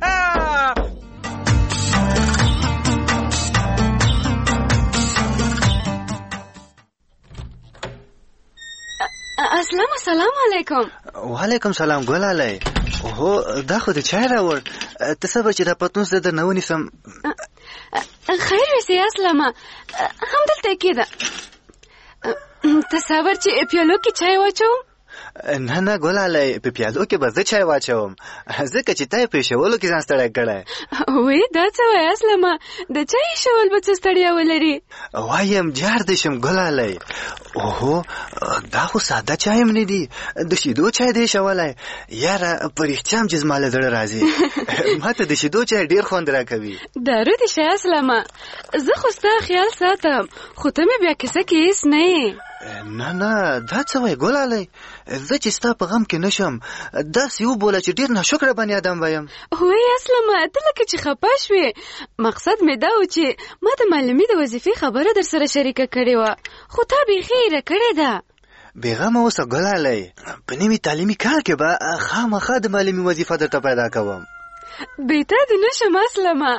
اسلام السلام علیکم. وعلیکم سلام ګلالی. اوهو دا خو د چای راوړ، ته صبر چې دا پتنوس زه درنه ونیسم. خیر ویسې اسلامه، همدلته یې کېده. ته صبر چې پیالو کې چای واچوم. نه نه ګلالی، په پیالو کې به زه چای واچوم، ځکه چې تا یې په ایښولو کې ځان ستړی کړی. وی دا څه وایې اسلامه، د چای ایښول به څه ستړیا ولري؟ وایم جار دې شم ګلالی. اوهو دا خو ساده چای هم نه دي، د شیدو چای دی ایښولی. یاره په رښتیا هم چې زما له زړه راځي، ما ته د شیدو چای ډېر خوند راکوي. دارو دې شه اسلامه، زه خو ستا خیال ساتم، خو ته مې بیا کیسه کې هېڅ نه یې. نه نه دا څه وایې ګلالی، زه چې ستا په غم کې نشم داسې وبوله چې ډېر ناشکره بني ادم وایم. وایي اسلامه ته لکه چې خفه شوې، مقصد مې دا و چې ما د معلمي د وظیفې خبره در سره شریکه کړې وه، خو تا بیخي ایره کړې ده. بېغمه اوسه ګلالی، په نوي تعلیمي کال کې به خامخا د معلمي وظیفه درته پیدا کوم. بېته دې نشم اسلامه،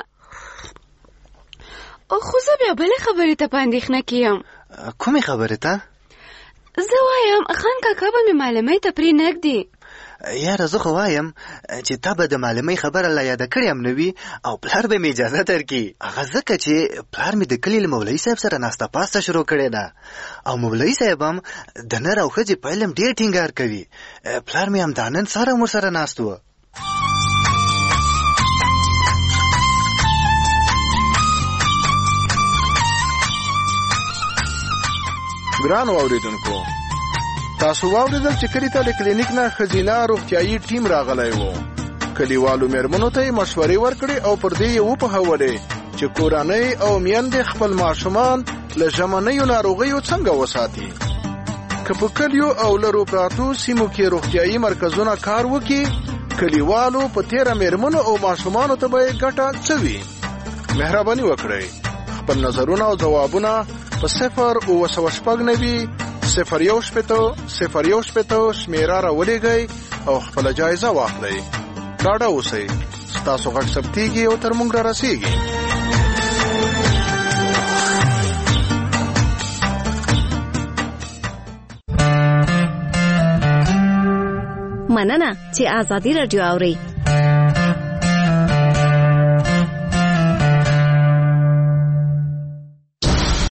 خو زه بیا بلې خبرې ته په اندېښنه کې یم. کومې خبرې ته؟ زه وایم خان کاکا به مې معلمۍ ته پرې نږدي. یاره زه خو وایم چې تا به د معلمۍ خبره لا یاده کړې هم نه وي او پلار به مې اجازه درکړي. هغه ځکه چې پلار مې د کلي له مولوي صاحب سره ناسته پاسته شروع کړې ده او مولوي صاحب هم د نر او ښځې په علم ډېر ټینګار کوي. پلار مې همدا نن سهار هم ورسره ناست و. ګران واوریدونکو، تاسو واوریدل چې کلی ته له کلینیک نه ښځینه روغتیایي ټیم راغلی و. کلیوالو مېرمنو ته یې مشورې ورکړې او پر دې یې وپوهولې چې کورنۍ او میندې خپل ماشومان له ژمنیو ناروغیو څنګه وساتي. که په کلیو او لرو پراتو سیمو کې روغتیایي مرکزونه کار وکړي، کلیوالو په تیره مېرمنو او ماشومانو ته به یې ګټه څه وي؟ مهرباني وکړئ خپل نظرونه او ځوابونه په صفر اوه سوه شپږ نوي صفر یو شپېته صفر یو شپېته شمېره راولېږئ او خپله جایزه واخلئ. ډاډه اوسئ، ستاسو غږ ثبتېږي او تر موږ رارسېږي. مننه چې آزادي راډیو اورئ.